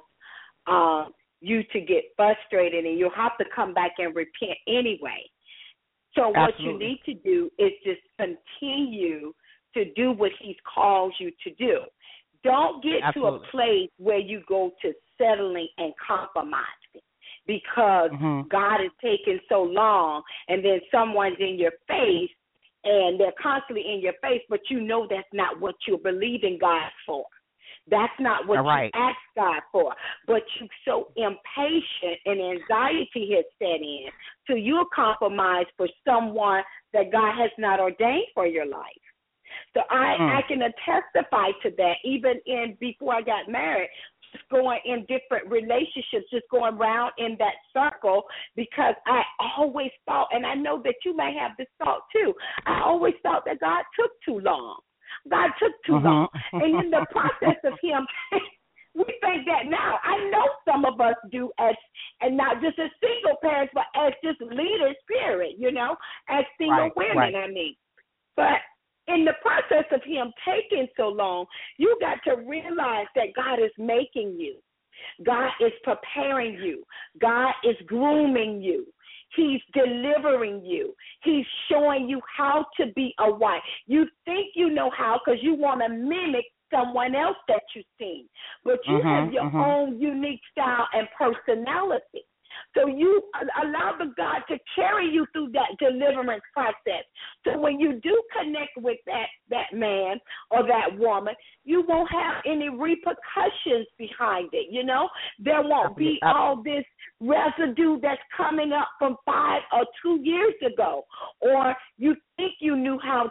you to get frustrated, and you'll have to come back and repent anyway. So what you need to do is just continue to do what he's called you to do. Don't get to a place where you go to settling and compromising because God is taking so long, and then someone's in your face, and they're constantly in your face, but you know that's not what you're believing God for. That's not what you ask God for. But you're so impatient and anxiety has set in, so you'll compromise for someone that God has not ordained for your life. So I can testify to that, even before I got married, just going in different relationships, just going around in that circle, because I always thought, and I know that you may have this thought too, I always thought that God took too long. God took too long. And in the process of him, we think that now. I know some of us do, and not just as single parents, but as just leaders, period, as single women, I mean. But in the process of him taking so long, you got to realize that God is making you. God is preparing you. God is grooming you. He's delivering you. He's showing you how to be a wife. You think you know how because you want to mimic someone else that you've seen, but you have your own unique style and personality. So you allow the God to carry you through that deliverance process. So when you do connect with that man or that woman, you won't have any repercussions behind it, There won't be all this residue that's coming up from 5 or 2 years ago. Or you think you knew how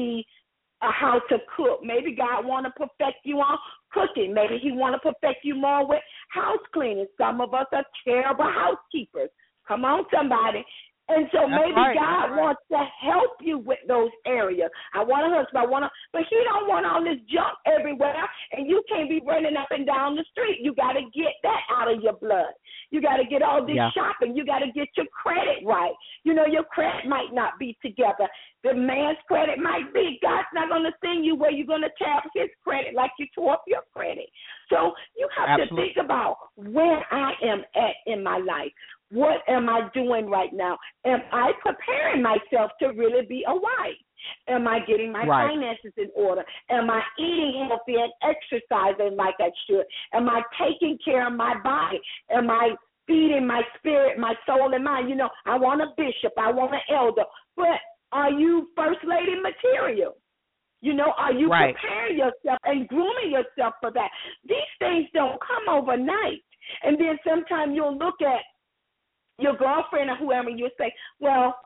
to cook. Maybe God want to perfect you on cooking. Maybe he want to perfect you more with house cleaning. Some of us are terrible housekeepers. Come on, somebody. And so maybe God wants to help you with those areas. I want a husband, but he don't want all this junk everywhere, and you can't be running up and down the street. You got to get that out of your blood. You got to get all this shopping. You got to get your credit right. Your credit might not be together. The man's credit might be. God's not going to send you where you're going to tap his credit like you tore up your credit. So you have to think about where I am at in my life. What am I doing right now? Am I preparing myself to really be a wife? Am I getting my finances in order? Am I eating healthy and exercising like I should? Am I taking care of my body? Am I feeding my spirit, my soul, and mind? I want a bishop. I want an elder. But are you first lady material? Are you preparing yourself and grooming yourself for that? These things don't come overnight. And then sometimes you'll look at your girlfriend or whoever, you'll say, well,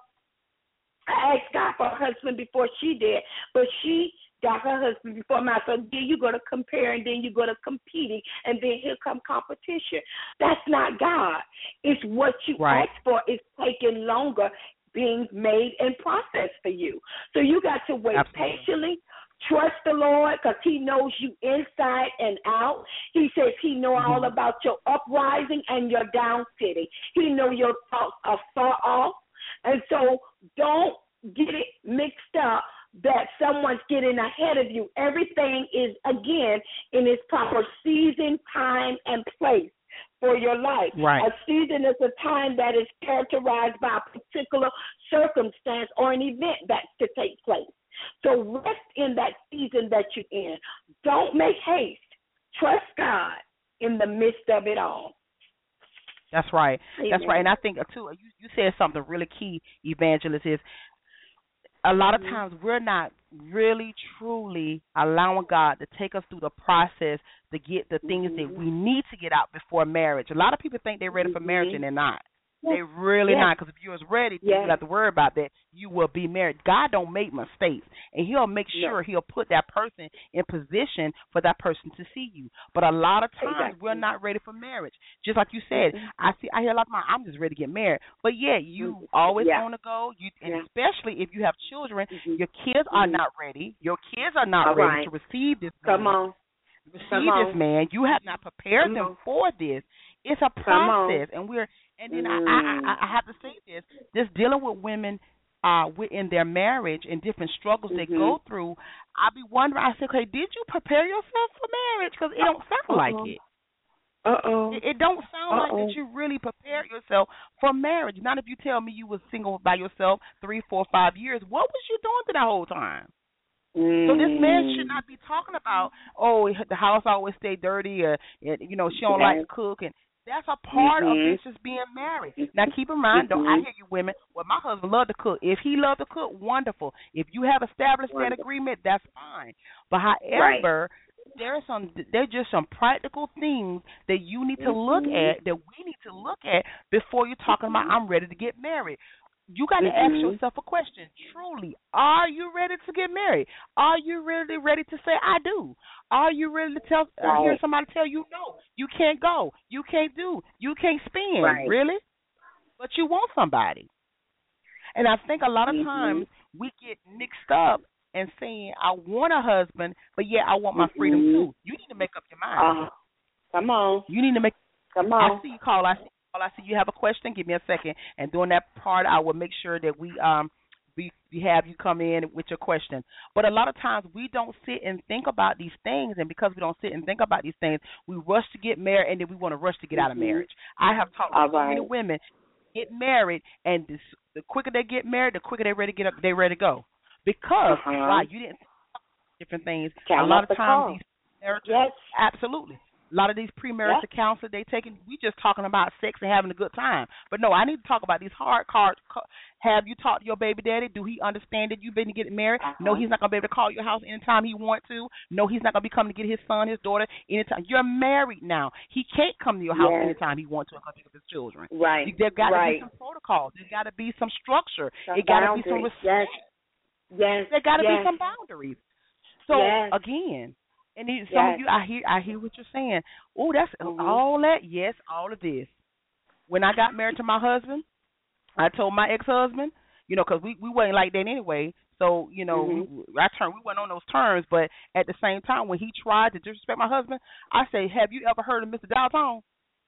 I asked God for a husband before she did, but she got her husband before mine. So then you go to compare, and then you go to competing, and then here come competition. That's not God. It's what you ask for is taking longer being made and processed for you. So you got to wait patiently. Trust the Lord because he knows you inside and out. He says he knows all about your uprising and your down sitting. He knows your thoughts are far off. And so don't get it mixed up that someone's getting ahead of you. Everything is, again, in its proper season, time, and place for your life. A season is a time that is characterized by a particular circumstance or an event that's to take place. So rest in that season that you're in. Don't make haste. Trust God in the midst of it all. That's right. Amen. That's right. And I think, too, you said something really key, Evangelist, is a lot of times we're not really truly allowing God to take us through the process to get the things that we need to get out before marriage. A lot of people think they're ready for marriage and they're not. They really not, because if you was ready, you don't have to worry about that. You will be married. God don't make mistakes, and He'll make sure He'll put that person in position for that person to see you. But a lot of times we're not ready for marriage. Just like you said, I hear a lot of my, I'm just ready to get married. But you always want to go. And especially if you have children, your kids are not ready. Your kids are not ready to receive this. Receive this man. You have not prepared them for this. It's a process, and then I have to say this: just dealing with women in their marriage and different struggles they go through. I be wondering. I said, okay, did you prepare yourself for marriage? Because it don't sound like it. It don't sound like that you really prepared yourself for marriage. Not if you tell me you was single by yourself 3, 4, 5 years. What was you doing through that whole time? So this man should not be talking about, the house always stay dirty, or she don't like to cook, and that's a part of this just being married. Now keep in mind, though, I hear you women. Well, my husband loved to cook. If he loved to cook, wonderful. If you have established that agreement, that's fine. But however, there's just some practical things that you need to look at, that we need to look at before you're talking about I'm ready to get married. You got to ask yourself a question. Truly, are you ready to get married? Are you really ready to say I do? Are you ready to hear somebody tell you no? You can't go. You can't do. You can't spend. Really? But you want somebody. And I think a lot of times we get mixed up and saying I want a husband, but I want my freedom too. You need to make up your mind. Come on. You need to make. Come on. I see you call. I see you have a question. Give me a second, and during that part, I will make sure that we have you come in with your question. But a lot of times we don't sit and think about these things, and because we don't sit and think about these things, we rush to get married, and then we want to rush to get out of marriage. I have talked to so many women get married, and the quicker they get married, the quicker they're ready to get up. They're ready to go because you didn't think about different things. A lot of times these marriages, absolutely. A lot of these premarital counselors, we just talking about sex and having a good time. But no, I need to talk about these hard cards. Have you talked to your baby daddy? Do he understand that you've been getting married? No, he's not going to be able to call your house anytime he wants to. No, he's not going to be coming to get his son, his daughter, anytime. You're married now. He can't come to your house anytime he wants to and come pick up his children. Right. There's got to be some protocols. There's got to be some structure. It got to be some respect. Yes. There got to be some boundaries. So, again, and some of you, I hear what you're saying. Oh, that's all that. Yes, all of this. When I got married to my husband, I told my ex-husband, because we wasn't like that anyway. So, we wasn't on those terms. But at the same time, when he tried to disrespect my husband, I say, have you ever heard of Mr. Dalton?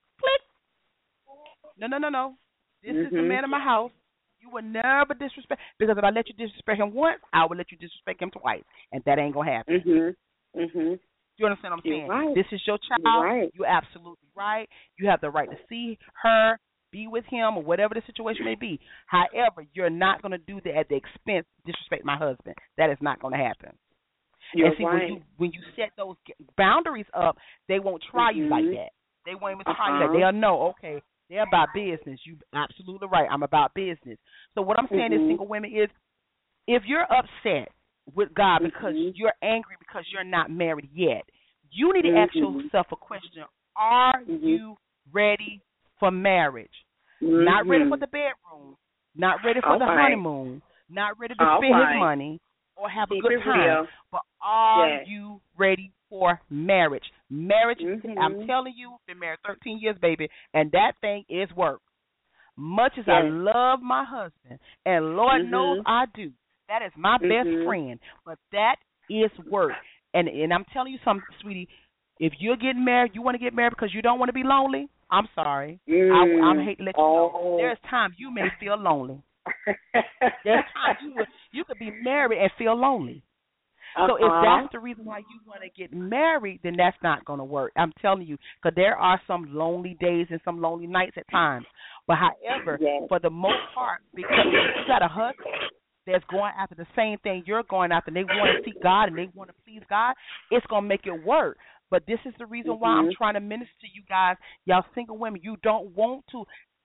Click. No. This is the man in my house. You will never disrespect, because if I let you disrespect him once, I will let you disrespect him twice, and that ain't gonna happen. You understand what I'm saying? Right. This is your child. You're absolutely right. You have the right to see her, be with him, or whatever the situation may be. However, you're not going to do that at the expense of disrespect my husband. That is not going to happen. And see, when you set those boundaries up, they won't try you like that. They won't even try you like that. They'll know, okay, they're about business. You're absolutely right. I'm about business. So what I'm saying is, single women, is if you're upset with God because you're angry because you're not married yet, you need to ask yourself a question. Are you ready for marriage? Not ready for the bedroom, not ready for the honeymoon, not ready to spend his money or have a good time, but are you ready for marriage? Marriage, I'm telling you, been married 13 years, baby, and that thing is work. Much as I love my husband, and Lord knows I do, that is my best friend, but that is work. And I'm telling you something, sweetie, if you're getting married, you want to get married because you don't want to be lonely, I'm sorry. I hate to let you know. There's times you may feel lonely. There's times you could be married and feel lonely. So if that's the reason why you want to get married, then that's not going to work. I'm telling you, because there are some lonely days and some lonely nights at times. But however, for the most part, because you got a husband that's going after the same thing you're going after, and they want to seek God and they want to please God, it's going to make it work. But this is the reason why I'm trying to minister to you guys, y'all single women. You don't want to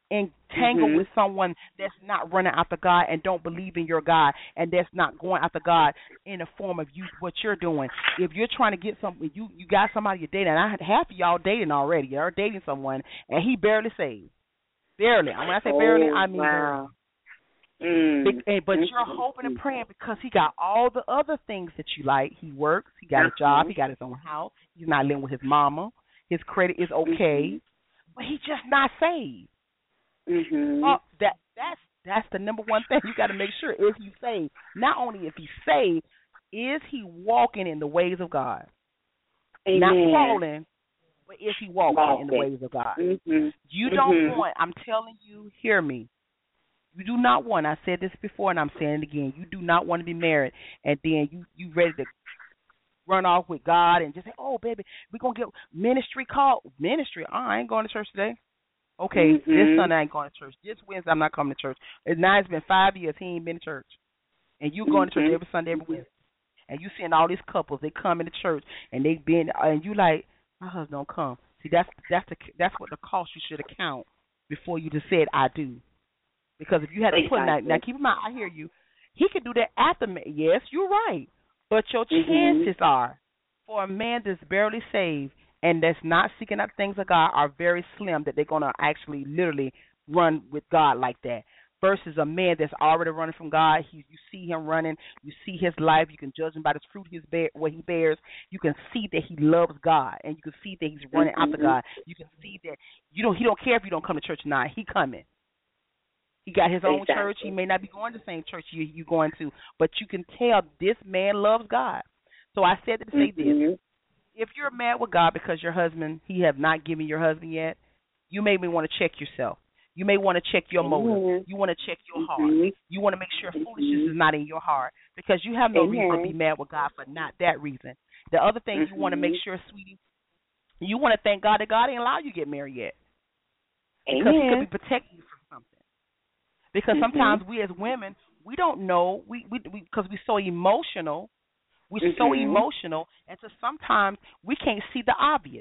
entangle with someone that's not running after God and don't believe in your God and that's not going after God in the form of you what you're doing. If you're trying to get something, you got somebody you're dating, and I had half of y'all dating already. You're dating someone and he barely saved. Barely. When I say barely, I mean barely. But you're hoping and praying because he got all the other things that you like. He works, he got a job, he got his own house, he's not living with his mama, his credit is okay, but he's just not saved. That's the number one thing you got to make sure is he saved. Not only if he's saved, is he walking in the ways of God? Amen. Not falling, but is he walking in the ways of God? You don't want, I'm telling you, hear me. You do not want, I said this before and I'm saying it again, you do not want to be married and then you ready to run off with God and just say, oh, baby, we're going to get ministry call. Ministry? I ain't going to church today. Okay, this Sunday I ain't going to church. This Wednesday I'm not coming to church. Now it's been 5 years he ain't been to church. And you going to church every Sunday, every Wednesday. And you seeing all these couples, they come into church and they been, and you like, my husband don't come. See, that's what the cost you should account before you just said I do. Because if you had to put that, now keep in mind, I hear you. He could do that after. Yes, you're right. But your chances are for a man that's barely saved and that's not seeking out things of God are very slim that they're going to actually literally run with God like that. Versus a man that's already running from God. You see him running. You see his life. You can judge him by the fruit what he bears. You can see that he loves God, and you can see that he's running after God. You can see that he don't care if you don't come to church or not. He coming. He got his own church. He may not be going to the same church you're going to, but you can tell this man loves God. So I said to say this. If you're mad with God because your husband, he have not given your husband yet, you may want to check yourself. You may want to check your motive. You want to check your heart. You want to make sure foolishness is not in your heart because you have no reason to be mad with God for not that reason. The other thing you want to make sure, sweetie, you want to thank God that God ain't allowed you to get married yet. Because he could be protecting you from something. Because sometimes we as women, we don't know, because we're so emotional. We're so emotional, and so sometimes we can't see the obvious.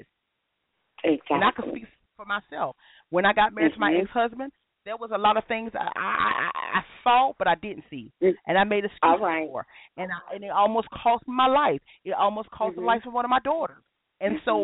And I can speak for myself. When I got married to my ex-husband, there was a lot of things I saw, but I didn't see. And I made excuses for. And it almost cost me my life. It almost cost the life of one of my daughters. And so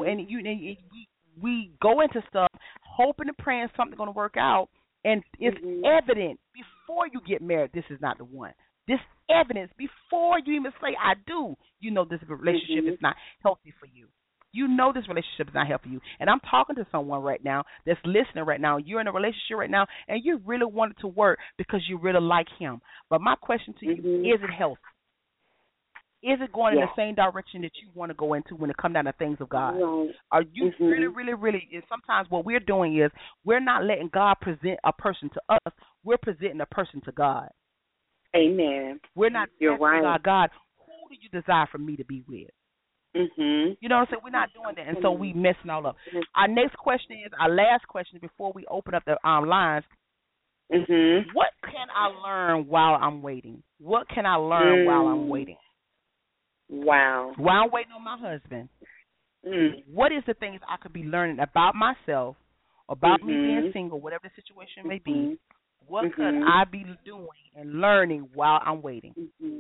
we go into stuff hoping and praying something's going to work out, and it's evident before you get married this is not the one. This evidence before you even say I do, you know this relationship is not healthy for you. You know this relationship is not healthy for you. And I'm talking to someone right now that's listening right now. You're in a relationship right now, and you really want it to work because you really like him. But my question to you, is it healthy? Is it going in the same direction that you want to go into when it comes down to things of God? Are you really, and sometimes what we're doing is we're not letting God present a person to us. We're presenting a person to God. Amen. We're not asking God, who do you desire for me to be with? You know what I'm saying? We're not doing that, and so we messing all up. Our next question is, our last question before we open up the lines. What can I learn while I'm waiting? What can I learn while I'm waiting? Wow. While I'm waiting on my husband, what is the things I could be learning about myself, about me being single, whatever the situation may be? What could I be doing and learning while I'm waiting?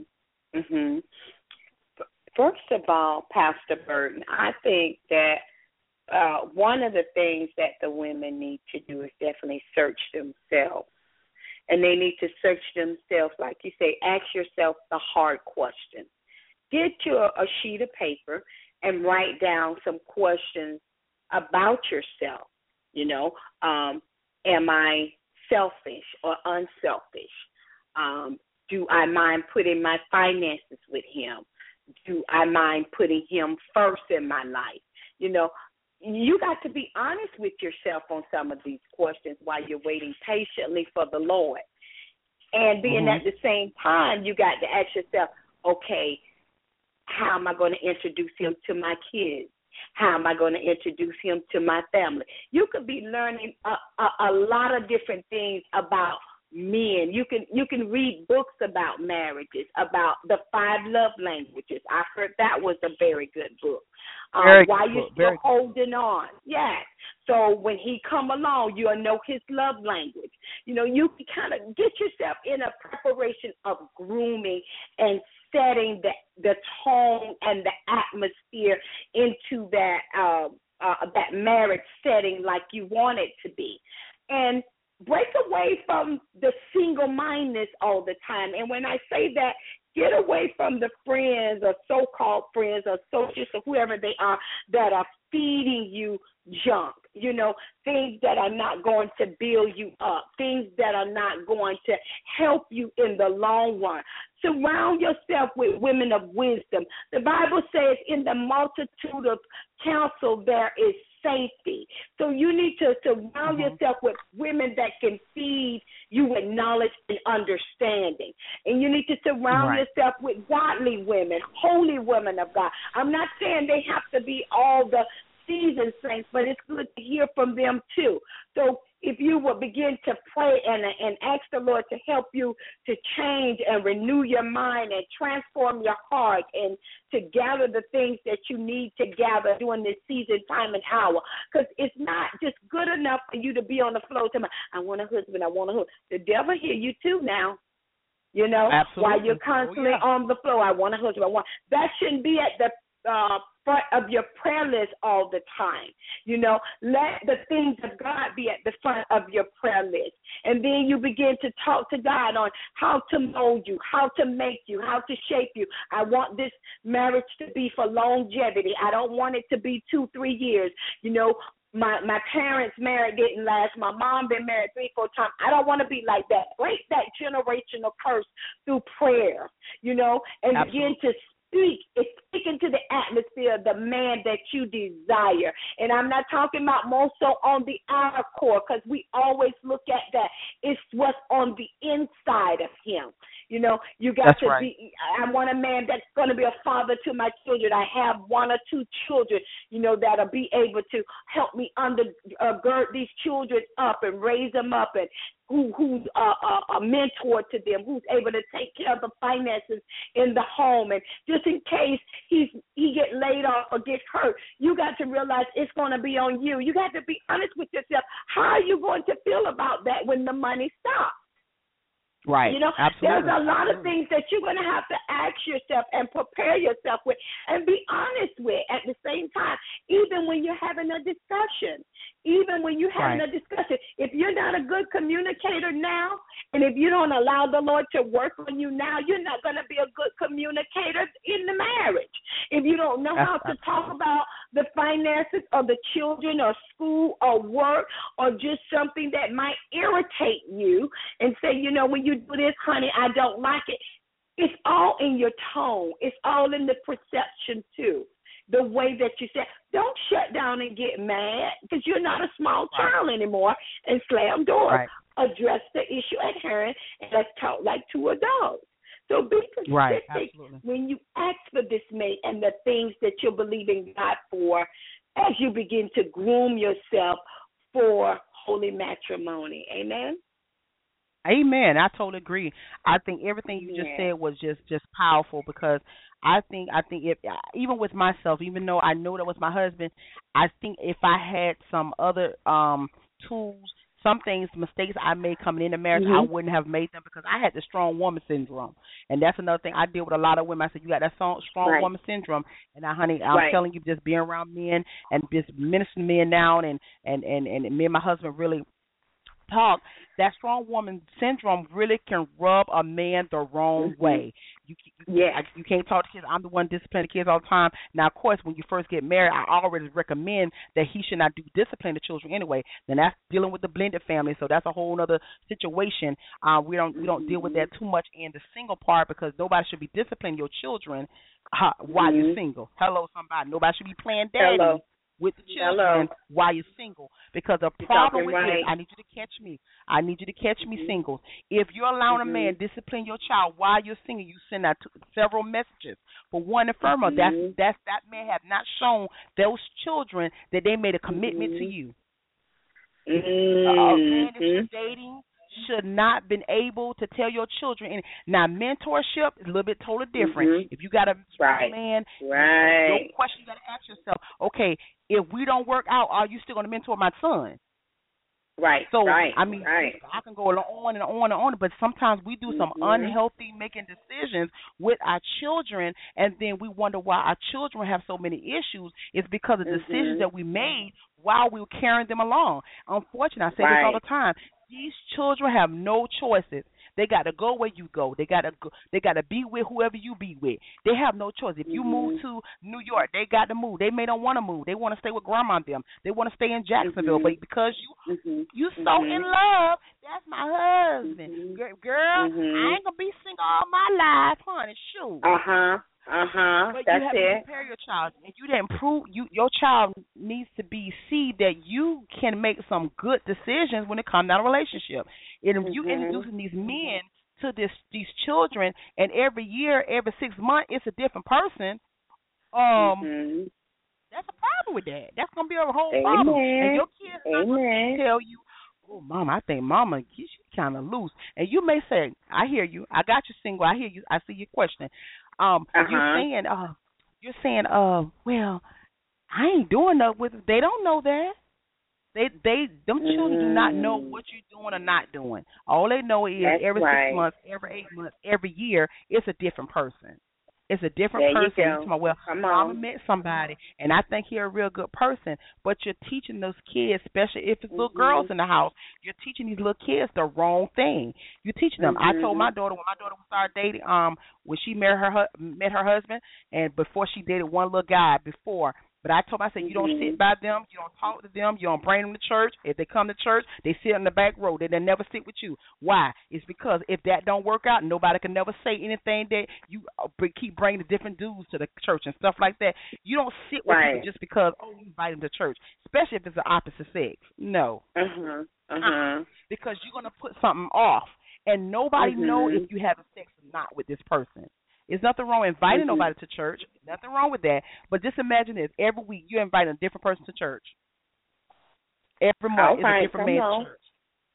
First of all, Pastor Burton, I think that one of the things that the women need to do is definitely search themselves. And they need to search themselves, like you say, ask yourself the hard question. Get you a sheet of paper and write down some questions about yourself. You know, am I selfish or unselfish? Do I mind putting my finances with him? Do I mind putting him first in my life? You know, you got to be honest with yourself on some of these questions while you're waiting patiently for the Lord. And being at the same time, you got to ask yourself, okay, how am I going to introduce him to my kids? How am I going to introduce him to my family? You could be learning a lot of different things about men. You can read books about marriages, about the 5 love languages. I heard that was a very good book. While you're still holding on. Yes. So when he come along, you'll know his love language. You know, you can kind of get yourself in a preparation of grooming and setting the tone and the atmosphere into that marriage setting like you want it to be. And break away from the single-mindedness all the time. And when I say that, get away from the friends or so-called friends or associates or whoever they are that are feeding you junk, you know, things that are not going to build you up, things that are not going to help you in the long run. Surround yourself with women of wisdom. The Bible says in the multitude of counsel there is safety. So you need to surround yourself with women that can feed you with knowledge and understanding. And you need to surround yourself with godly women, holy women of God. I'm not saying they have to be all the seasoned saints, but it's good to hear from them too. So if you will begin to pray and ask the Lord to help you to change and renew your mind and transform your heart and to gather the things that you need to gather during this season, time, and hour. Because it's not just good enough for you to be on the floor telling me, I want a husband, I want a husband. The devil hear you too now. You know, absolutely. While you're constantly on the floor, I want a husband, that shouldn't be at the front of your prayer list all the time. You know, let the things of God be at the front of your prayer list. And then you begin to talk to God on how to mold you, how to make you, how to shape you. I want this marriage to be for longevity. I don't want it to be 2-3 years. You know, my parents' marriage didn't last. My mom been married 3-4 times. I don't want to be like that. Break that generational curse through prayer, you know, and begin to speak into the atmosphere of the man that you desire. And I'm not talking about more so on the outer core, because we always look at that. It's what's on the inside of him. You know, you got to be, I want a man that's going to be a father to my children. I have 1 or 2 children, you know, that'll be able to help me undergird these children up and raise them up, and who's a mentor to them, who's able to take care of the finances in the home. And just in case he get laid off or get hurt, you got to realize it's going to be on you. You got to be honest with yourself. How are you going to feel about that when the money stops? Right. You know, absolutely. There's a lot of things that you're going to have to ask yourself and prepare yourself with and be honest with at the same time, even when you're having a discussion. Even when you're having a discussion, if you're not a good communicator now, and if you don't allow the Lord to work on you now, you're not going to be a good communicator in the marriage. If you don't know how to talk about the finances of the children or school or work or just something that might irritate you and say, you know, when you do this, honey, I don't like it. It's all in your tone. It's all in the perception too. The way that you say, don't shut down and get mad because you're not a small child anymore and slam doors. Address the issue at hand and let's talk like 2 adults. So be specific when you ask for this mate and the things that you're believing God for as you begin to groom yourself for holy matrimony. Amen? Amen. I totally agree. I think everything you just said was just powerful, because I think if even with myself, even though I know that was my husband, I think if I had some other tools, some things, mistakes I made coming into marriage, I wouldn't have made them, because I had the strong woman syndrome. And that's another thing. I deal with a lot of women. I said, you got that strong woman syndrome. And now, honey, I'm telling you, just being around men and just ministering to men now, and me and my husband really talk, that strong woman syndrome really can rub a man the wrong way. You can't talk to kids. I'm the one disciplining the kids all the time. Now, of course, when you first get married, I already recommend that he should not do discipline the children anyway. Then that's dealing with the blended family, so that's a whole other situation. We don't deal with that too much in the single part, because nobody should be disciplining your children while you're single. Hello, somebody. Nobody should be playing daddy with the children while you're single, because the problem with this, I need you to catch me. I need you to catch me, singles. If you're allowing a man discipline your child while you're single, you send out several messages. For one and foremost, that man have not shown those children that they made a commitment to you. A man that you're dating should not been able to tell your children. And now, mentorship is a little bit totally different. If you got a man, your question you got to ask yourself, okay, if we don't work out, are you still going to mentor my son? Right. So, right. I mean, right. I can go on and on and on, but sometimes we do some unhealthy making decisions with our children, and then we wonder why our children have so many issues. It's because of decisions that we made while we were carrying them along. Unfortunately, I say this all the time. These children have no choices. They got to go where you go. They got to go. They got to be with whoever you be with. They have no choice. If you move to New York, they got to move. They may not want to move. They want to stay with grandma and them. They want to stay in Jacksonville, but because you so in love, that's my husband. Girl, I ain't gonna be single all my life, honey. Shoot. But That's you have to prepare your child. If you didn't prove your child needs to see that you can make some good decisions when it comes down to a relationship. And if you introducing these men to these children, and every year, every 6 months, it's a different person. That's a problem with that. That's gonna be a whole problem. And your kids gonna tell you, "Oh, Mama, I think Mama, she's kind of loose." And you may say, "I hear you. I got you single. I hear you. I see your question." You're saying, well, I ain't doing nothing with it. They don't know that. Them children do not know what you're doing or not doing. All they know is every 6 months, every 8 months, every year, it's a different person. It's a different person. You're talking about, well, Mama met somebody, and I think he's a real good person. But you're teaching those kids, especially if it's little girls in the house, you're teaching these little kids the wrong thing. You're teaching them. I told my daughter when my daughter started dating, when she met her husband, and before she dated one little guy before. But I told her, I said, you don't sit by them, you don't talk to them, you don't bring them to church. If they come to church, they sit on the back row. They never sit with you. Why? It's because if that don't work out, nobody can never say anything that you keep bringing the different dudes to the church and stuff like that. You don't sit with people just because, you invite them to church, especially if it's the opposite sex. No. Because you're going to put something off, and nobody knows if you have sex or not with this person. There's nothing wrong with inviting nobody to church. Nothing wrong with that. But just imagine this. Every week you're inviting a different person to church. Every month is a different man to church.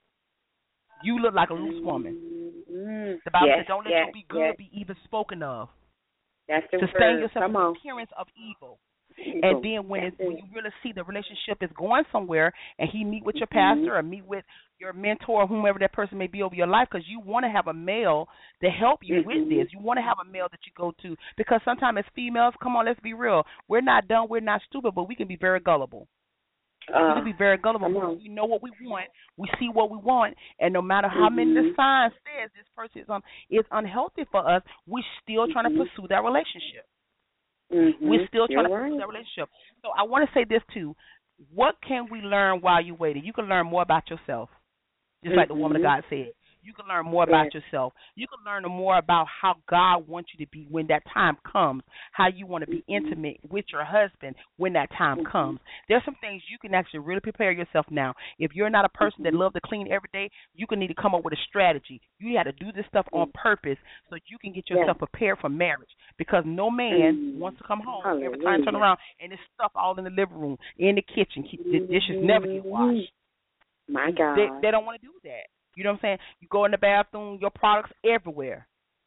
You look like a loose woman. The Bible says, don't let you be good be even spoken of. That's the sustain yourself from the appearance of evil. And then when you really see the relationship is going somewhere, and he meet with your pastor or meet with your mentor or whomever that person may be over your life, because you want to have a male to help you with this. You want to have a male that you go to, because sometimes as females, come on, let's be real, we're not dumb, we're not stupid, but we can be very gullible. We can be very gullible. We know what we want. We see what we want, and no matter how many the sign says this person is unhealthy for us, we're still trying to pursue that relationship. We're still trying to pursue that relationship. So I want to say this too. What can we learn while you're waiting? You can learn more about yourself, just like the woman of God said. You can learn more about yourself. You can learn more about how God wants you to be when that time comes, how you want to be intimate with your husband when that time comes. There's some things you can actually really prepare yourself now. If you're not a person that loves to clean every day, you can need to come up with a strategy. You got to do this stuff on purpose so you can get yourself prepared for marriage, because no man wants to come home every time turn around and there's stuff all in the living room, in the kitchen. The dishes never get washed. My God. They don't want to do that. You know what I'm saying? You go in the bathroom, your products everywhere.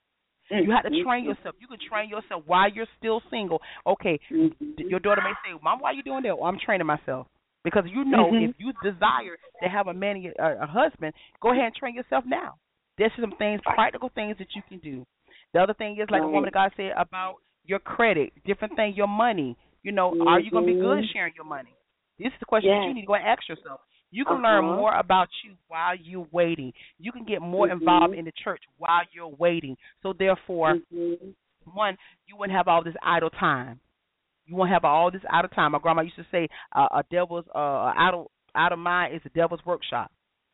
You have to train yourself. You can train yourself while you're still single. Okay, your daughter may say, Mom, why are you doing that? Well, I'm training myself. Because you know if you desire to have a man, a husband, go ahead and train yourself now. There's some things, practical things that you can do. The other thing is, like the woman of God said, about your credit, different things, your money. You know, are you going to be good at sharing your money? This is the question that you need to go and ask yourself. You can learn more about you while you're waiting. You can get more involved in the church while you're waiting. So, therefore, one, you wouldn't have all this idle time. You won't have all this idle time. My grandma used to say, a devil's idle mind is a devil's workshop.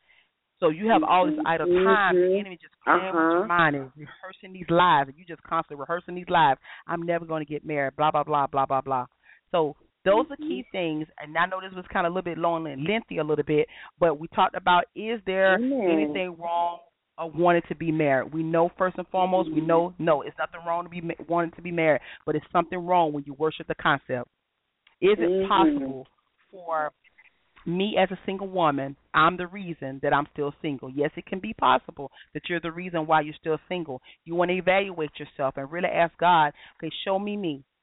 So you have all this idle time. The enemy just playing with your mind and rehearsing these lies. And you just constantly rehearsing these lies. I'm never going to get married, blah, blah, blah, blah, blah, blah. So those are key things, and I know this was kind of a little bit long and lengthy a little bit, but we talked about, is there anything wrong or wanting to be married? We know first and foremost, we know, no, it's nothing wrong to be wanting to be married, but it's something wrong when you worship the concept. Is it possible for me as a single woman, I'm the reason that I'm still single? Yes, it can be possible that you're the reason why you're still single. You want to evaluate yourself and really ask God, okay, show me me.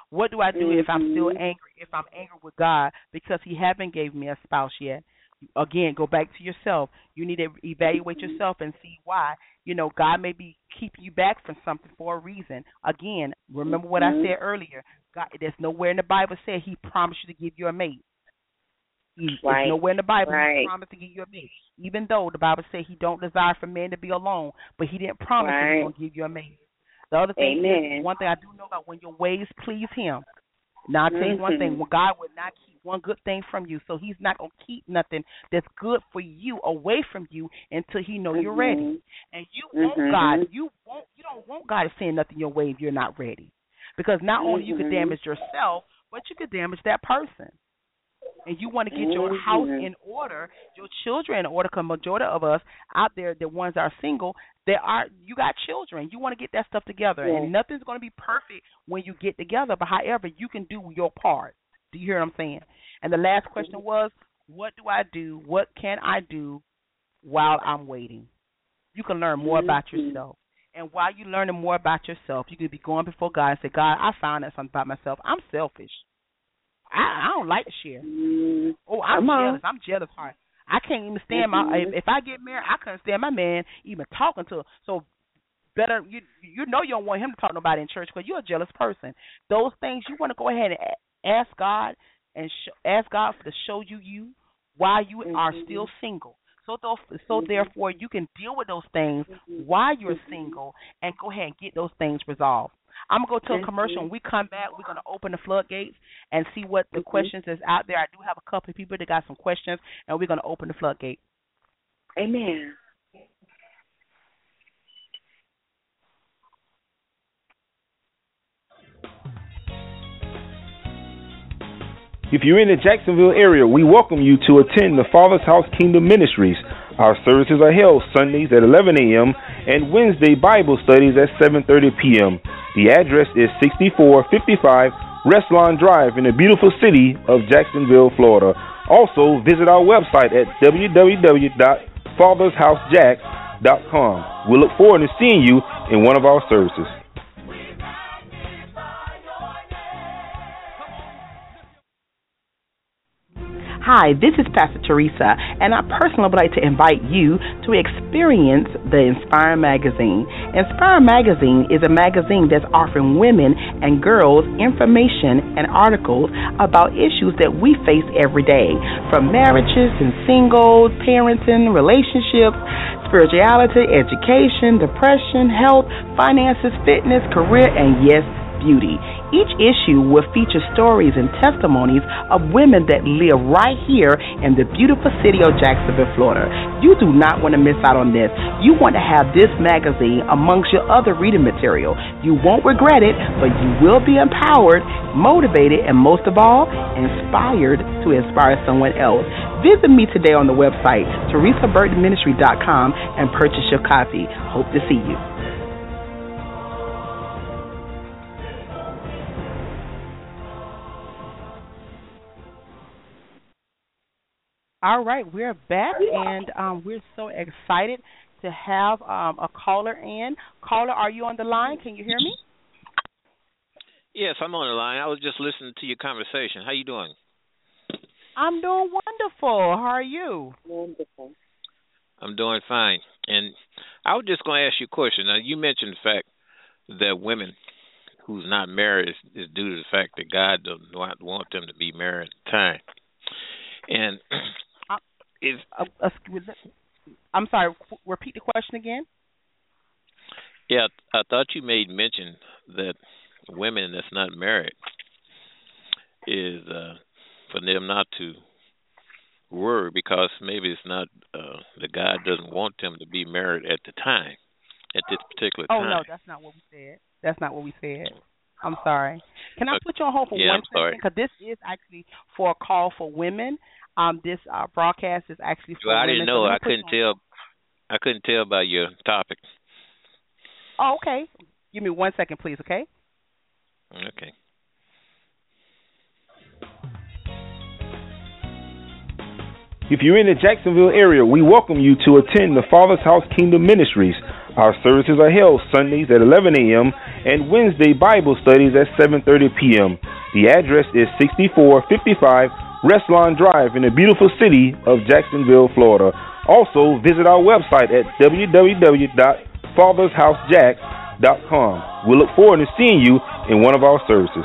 What do I do if I'm still angry? If I'm angry with God because He haven't gave me a spouse yet? Again, go back to yourself. You need to evaluate yourself and see why. God may be keeping you back from something for a reason. Again, remember what I said earlier. God, there's nowhere in the Bible said He promised you to give you a mate. There's nowhere in the Bible He promised to give you a mate. Even though the Bible says He don't desire for men to be alone, but He didn't promise that He's going to give you a mate. The other thing is, one thing I do know about when your ways please Him. Now, I'll tell you one thing. Well, God would not keep one good thing from you, so He's not going to keep nothing that's good for you away from you until He know you're ready. And you want God. You don't want God to send nothing your way if you're not ready. Because not only you could damage yourself, but you could damage that person. And you want to get your house in order, your children in order, because majority of us out there, the ones that are single, you got children. You want to get that stuff together. And nothing's going to be perfect when you get together, but however, you can do your part. Do you hear what I'm saying? And the last question was, what do I do? What can I do while I'm waiting? You can learn more about yourself. And while you're learning more about yourself, you can be going before God and say, God, I found out something about myself. I'm selfish. I don't like to share. Oh, I'm jealous. I'm jealous heart. I can't even stand if I get married, I couldn't stand my man even talking to her. So better, you know you don't want him to talk to nobody in church because you're a jealous person. Those things you want to go ahead and ask God and ask God to show you while you are still single. So therefore you can deal with those things while you're single and go ahead and get those things resolved. I'm going to go to a commercial. When we come back, we're going to open the floodgates and see what the questions is out there. I do have a couple of people that got some questions, and we're going to open the floodgate. Amen. If you're in the Jacksonville area, we welcome you to attend the Father's House Kingdom Ministries. Our services are held Sundays at 11 a.m. and Wednesday Bible studies at 7:30 p.m. The address is 6455 Restlawn Drive in the beautiful city of Jacksonville, Florida. Also, visit our website at www.fathershousejacks.com. We look forward to seeing you in one of our services. Hi, this is Pastor Teresa, and I personally would like to invite you to experience the Inspire Magazine. Inspire Magazine is a magazine that's offering women and girls information and articles about issues that we face every day, from marriages and singles, parenting, relationships, spirituality, education, depression, health, finances, fitness, career, and yes, beauty. Each issue will feature stories and testimonies of women that live right here in the beautiful city of Jacksonville, Florida. You do not want to miss out on this. You want to have this magazine amongst your other reading material. You won't regret it, but you will be empowered, motivated, and most of all, inspired to inspire someone else. Visit me today on the website, teresaburtonministry.com, and purchase your copy. Hope to see you. All right, we're back, and we're so excited to have a caller in. Caller, are you on the line? Can you hear me? Yes, I'm on the line. I was just listening to your conversation. How you doing? I'm doing wonderful. How are you? Wonderful. I'm doing fine. And I was just going to ask you a question. Now, you mentioned the fact that women who's not married is due to the fact that God doesn't want them to be married at the time. And I'm sorry, repeat the question again. Yeah, I thought you made mention that women that's not married is for them not to worry because maybe it's not that God doesn't want them to be married at the time, at this particular time. Oh, no, that's not what we said. That's not what we said. I'm sorry. Can I put you on hold for 1 second? Because this is actually for a call for women. This broadcast is actually for women. I didn't know. I couldn't tell by your topic. Oh, okay. Give me 1 second, please, okay? Okay. If you're in the Jacksonville area, we welcome you to attend the Father's House Kingdom Ministries. Our services are held Sundays at 11 a.m. and Wednesday Bible studies at 7:30 p.m. The address is 6455 Restlawn Drive in the beautiful city of Jacksonville, Florida. Also, visit our website at www.fathershousejack.com. We look forward to seeing you in one of our services.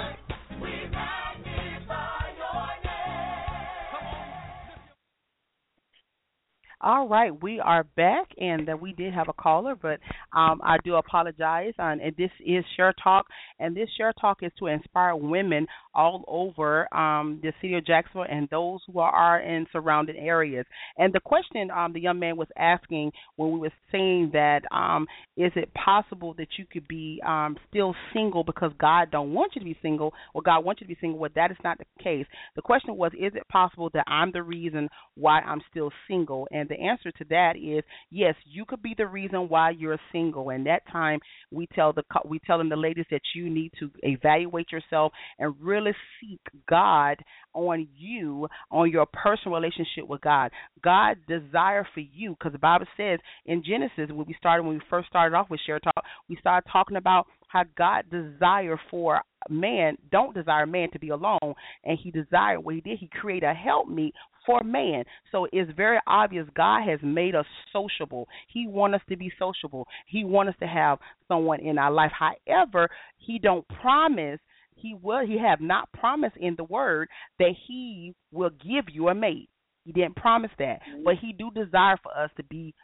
All right, we are back, and we did have a caller, but I do apologize. And this is Share Talk, and this Share Talk is to inspire women all over the city of Jacksonville and those who are in surrounding areas. And the question the young man was asking when we were saying that, is it possible that you could be still single because God don't want you to be single, or God wants you to be single? Well, that is not the case. The question was, is it possible that I'm the reason why I'm still single? And the answer to that is yes, you could be the reason why you're single. And that time we tell them, the ladies, that you need to evaluate yourself and really seek God on you, on your personal relationship with God. God's desire for you, because the Bible says in Genesis, when we first started off with Share Talk, we started talking about how God desire for man, don't desire man to be alone, and he desired what he did. He created a helpmeet for man. So it's very obvious God has made us sociable. He wants us to be sociable. He wants us to have someone in our life. However, he don't promise, he have not promised in the word that he will give you a mate. He didn't promise that. But he do desire for us to be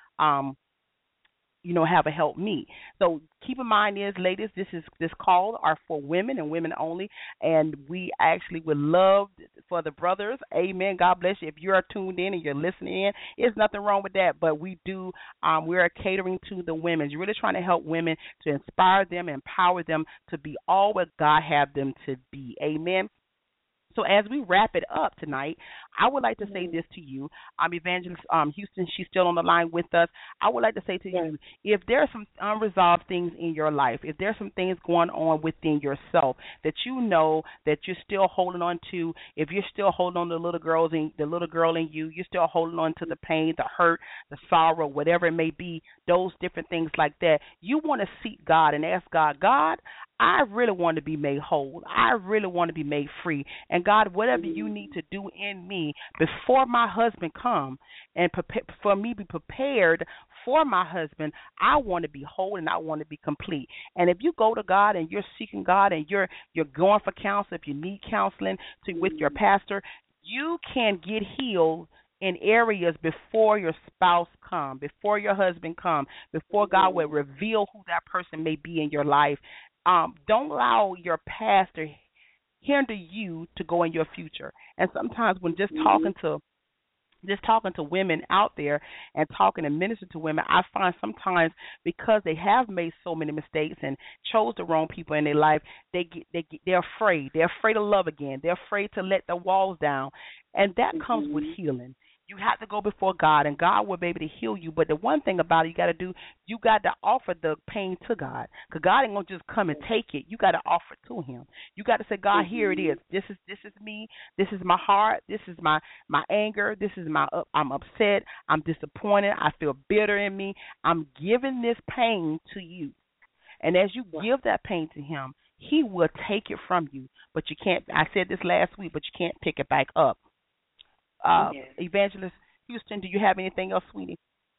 have a help me. So keep in mind is, ladies, this call are for women and women only, and we actually would love for the brothers. Amen. God bless you. If you are tuned in and you're listening in, there's nothing wrong with that. But we do, we're catering to the women. You're really trying to help women, to inspire them, empower them to be all what God have them to be. Amen. So as we wrap it up tonight, I would like to say this to you. Evangelist Houston, she's still on the line with us. I would like to say to you, if there are some unresolved things in your life, if there's some things going on within yourself that you know that you're still holding on to, if you're still holding on to the little girl in you, you're still holding on to the pain, the hurt, the sorrow, whatever it may be, those different things like that, you want to seek God and ask God, I really want to be made whole. I really want to be made free. And God, whatever you need to do in me before my husband come, and for me be prepared for my husband, I want to be whole and I want to be complete. And if you go to God and you're seeking God and you're going for counsel, if you need counseling with your pastor, you can get healed in areas before your spouse come, before your husband come, before God will reveal who that person may be in your life. Don't allow your past to hinder you to go in your future. And sometimes when just talking to women out there and talking and ministering to women, I find sometimes because they have made so many mistakes and chose the wrong people in their life, they're afraid. They're afraid to love again. They're afraid to let the walls down, and that comes with healing. You have to go before God, and God will be able to heal you. But the one thing about it, you got to offer the pain to God, because God ain't gonna just come and take it. You got to offer it to Him. You got to say, God, here it is. This is me. This is my heart. This is my anger. This is I'm upset. I'm disappointed. I feel bitter in me. I'm giving this pain to you, and as you give that pain to Him, He will take it from you. But you can't. I said this last week, but you can't pick it back up. Evangelist Houston, do you have anything else, sweetie?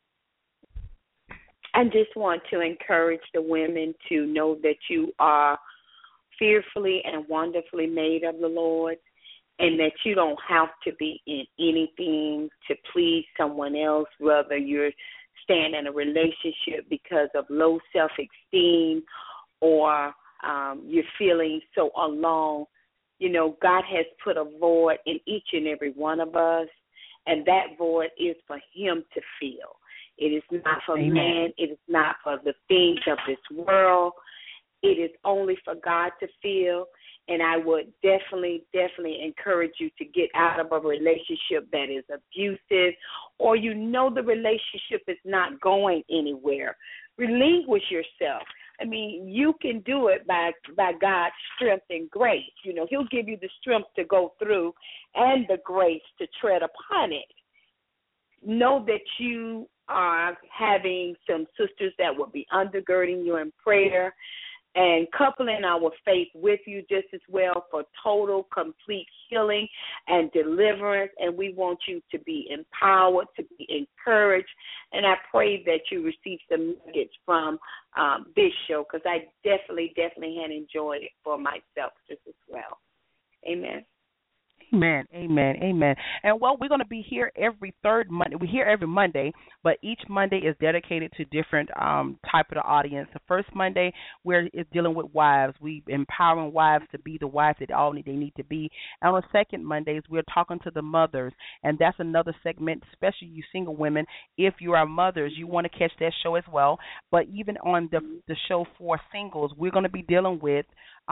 I just want to encourage the women to know that you are fearfully and wonderfully made of the Lord, and that you don't have to be in anything to please someone else, whether you're staying in a relationship because of low self-esteem or you're feeling so alone. You know, God has put a void in each and every one of us, and that void is for Him to fill. It is not for man. It is not for the things of this world. It is only for God to fill, and I would definitely encourage you to get out of a relationship that is abusive, or you know the relationship is not going anywhere. Relinquish yourself. I mean, you can do it by God's strength and grace. You know, He'll give you the strength to go through and the grace to tread upon it. Know that you are having some sisters that will be undergirding you in prayer and coupling our faith with you just as well for total, complete healing and deliverance. And we want you to be empowered, to be encouraged. And I pray that you receive some nuggets from this show, because I definitely had enjoyed it for myself just as well. Amen. Amen, amen, amen. And well, we're going to be here every third Monday. We're here every Monday, but each Monday is dedicated to different type of the audience. The first Monday, is dealing with wives. We empowering wives to be the wives that they need to be. And on the second Mondays, we're talking to the mothers, and that's another segment, especially you single women. If you are mothers, you want to catch that show as well. But even on the show for singles, we're going to be dealing with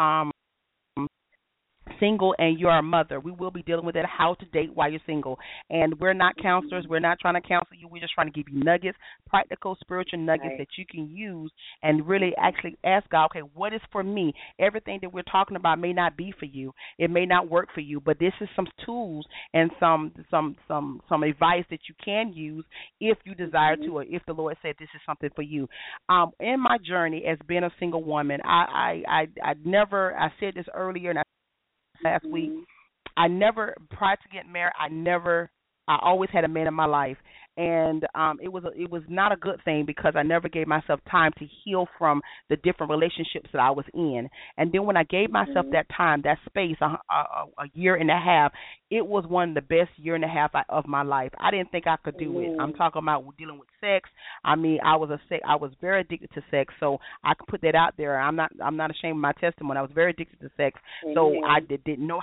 single and you're a mother. We will be dealing with that, how to date while you're single. And we're not counselors. We're not trying to counsel you. We're just trying to give you nuggets, practical, spiritual nuggets that you can use and really actually ask God, okay, what is for me? Everything that we're talking about may not be for you. It may not work for you, but this is some tools and some advice that you can use if you desire to, or if the Lord said this is something for you. In my journey as being a single woman, I said this earlier and last week, prior to getting married, I always had a man in my life, and it was not a good thing because I never gave myself time to heal from the different relationships that I was in. And then when I gave myself that time, that space, a year and a half, it was one of the best year and a half of my life. I didn't think I could do it. I'm talking about dealing with sex. I mean, I was very addicted to sex, so I could put that out there. I'm not ashamed of my testimony. I was very addicted to sex, so I didn't know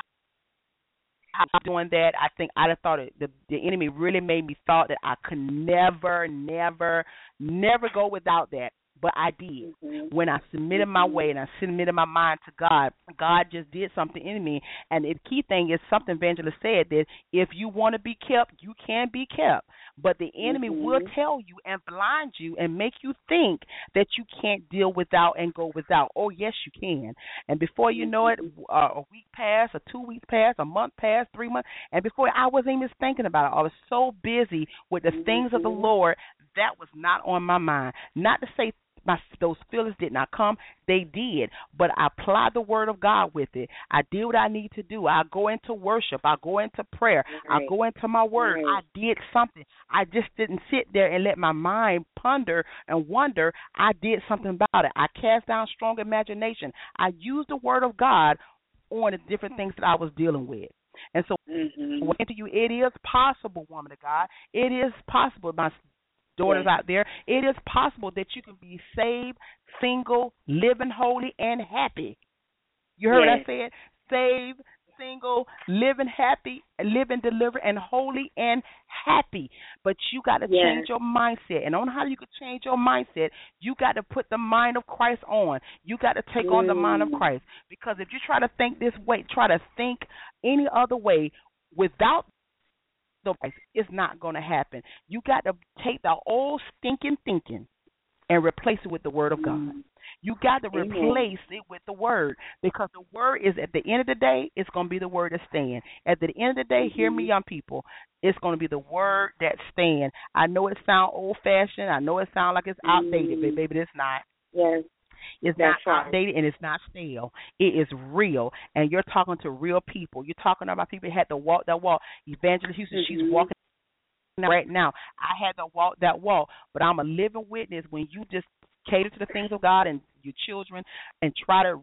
how doing that. I think I'd have thought the enemy really made me thought that I could never go without that. But I did. When I submitted my way and I submitted my mind to God, God just did something in me. And the key thing is something Evangelist said, that if you want to be kept, you can be kept. But the enemy will tell you and blind you and make you think that you can't deal without and go without. Oh, yes, you can. And before you know it, a week passed, or 2 weeks passed, a month passed, 3 months. And before I wasn't even thinking about it. I was so busy with the things of the Lord that was not on my mind. Not to say those feelings did not come. They did. But I applied the word of God with it. I did what I need to do. I go into worship. I go into prayer. I go into my word. I did something. I just didn't sit there and let my mind ponder and wonder. I did something about it. I cast down strong imagination. I used the word of God on the different things that I was dealing with. And so, to you, it is possible, woman of God. It is possible, my daughters out there, it is possible that you can be saved, single, living holy, and happy. You heard what I said? Saved, single, living happy, living delivered, and holy and happy. But you got to change your mindset. And on how you could change your mindset, you got to put the mind of Christ on. You got to take on the mind of Christ. Because if you try to think this way, try to think any other way without it's not going to happen. You got to take the old stinking thinking and replace it with the word of God. You got to replace it with the word, because the word is, at the end of the day, it's going to be the word that stands. At the end of the day, hear me, young people, it's going to be the word that stands. I know it sounds old-fashioned. I know it sounds like it's outdated, but baby, it's not. Yes. It's not outdated and it's not stale. It is real, and you're talking to real people. You're talking about people that had to walk that walk. Evangelist Houston, she's walking right now. I had to walk that walk, but I'm a living witness when you just cater to the things of God and your children and try to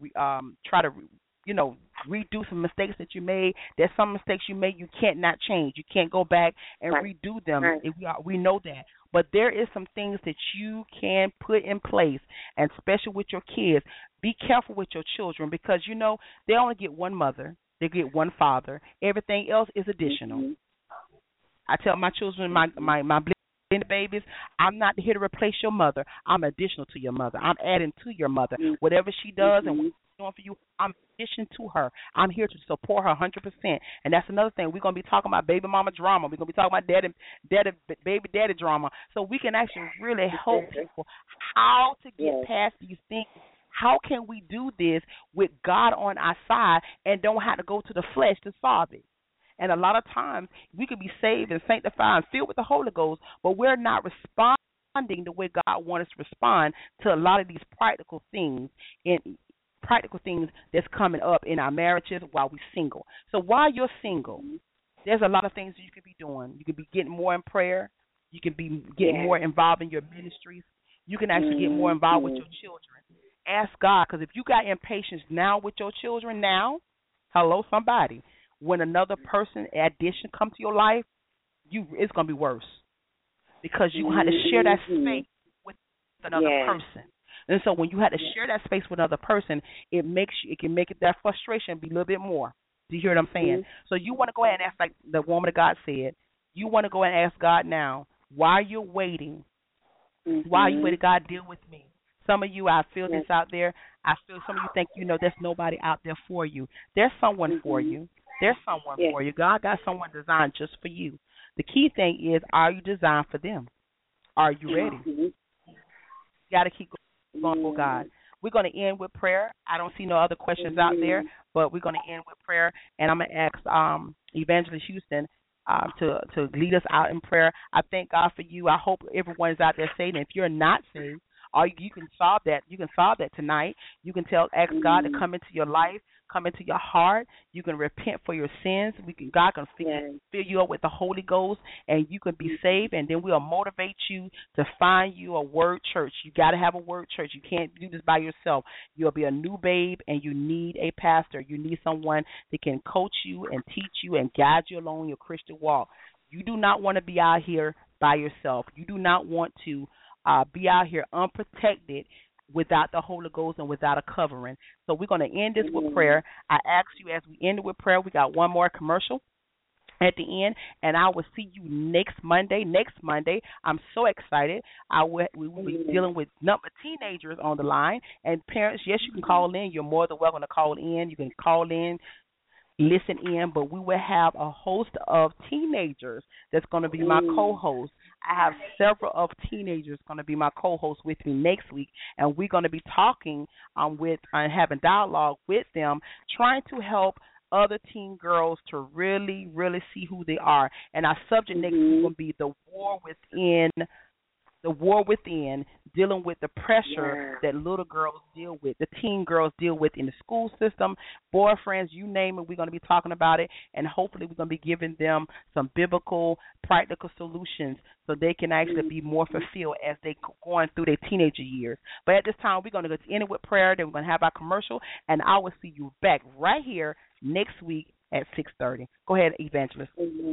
redo some mistakes that you made. There's some mistakes you made you can't not change. You can't go back and redo them. We know that. But there is some things that you can put in place, and especially with your kids. Be careful with your children, because, they only get one mother. They get one father. Everything else is additional. I tell my children, my blended babies, I'm not here to replace your mother. I'm additional to your mother. I'm adding to your mother. Whatever she does and what she's doing for you, I'm addition to her. I'm here to support her 100%. And that's another thing. We're going to be talking about baby mama drama. We're going to be talking about baby daddy drama. So we can actually really help people how to get past these things. How can we do this with God on our side and don't have to go to the flesh to solve it? And a lot of times we could be saved and sanctified and filled with the Holy Ghost, but we're not responding responding the way God wants us to respond to a lot of these and practical things that's coming up in our marriages while we're single. So while you're single, there's a lot of things that you could be doing. You could be getting more in prayer. You can be getting more involved in your ministries. You can actually get more involved with your children. Ask God, because if you got impatience now with your children now, hello, somebody, when another person addition come to your life, it's going to be worse because you had to share that space with another person. And so when you had to share that space with another person, it can make that frustration be a little bit more. Do you hear what I'm saying? So you want to go ahead and ask, like the woman of God said, you want to go ahead and ask God now, while you're waiting, while you waiting, God, deal with me. Some of you, I feel this out there. I feel some of you think, there's nobody out there for you. There's someone for you. There's someone for you. God got someone designed just for you. The key thing is, are you designed for them? Are you ready? You got to keep going for God. We're going to end with prayer. I don't see no other questions out there, but we're going to end with prayer. And I'm going to ask Evangelist Houston to lead us out in prayer. I thank God for you. I hope everyone is out there saved. And if you're not saved, you can solve that. You can solve that tonight. You can ask God to come into your life, come into your heart. You can repent for your sins. God can fill you up with the Holy Ghost, and you can be saved. And then we'll motivate you to find you a word church. You got to have a word church. You can't do this by yourself. You'll be a new babe, and you need a pastor. You need someone that can coach you and teach you and guide you along your Christian walk. You do not want to be out here by yourself. You do not want to be out here unprotected without the Holy Ghost and without a covering. So we're going to end this with prayer. I ask you, as we end it with prayer, we got one more commercial at the end, and I will see you next Monday. I'm so excited. We will be dealing with teenagers on the line, and parents, yes, you can call in. You're more than welcome to call in. You can call in, listen in, but we will have a host of teenagers that's going to be my co-host. I have several of teenagers going to be my co-host with me next week, and we're going to be talking having dialogue with them, trying to help other teen girls to really, really see who they are. And our subject next week will be the war within, dealing with the pressure that little girls deal with, the teen girls deal with in the school system, boyfriends, you name it, we're going to be talking about it, and hopefully we're going to be giving them some biblical, practical solutions so they can actually be more fulfilled as they going through their teenager years. But at this time, we're going to go to end it with prayer, then we're going to have our commercial, and I will see you back right here next week at 6:30. Go ahead, Evangelist.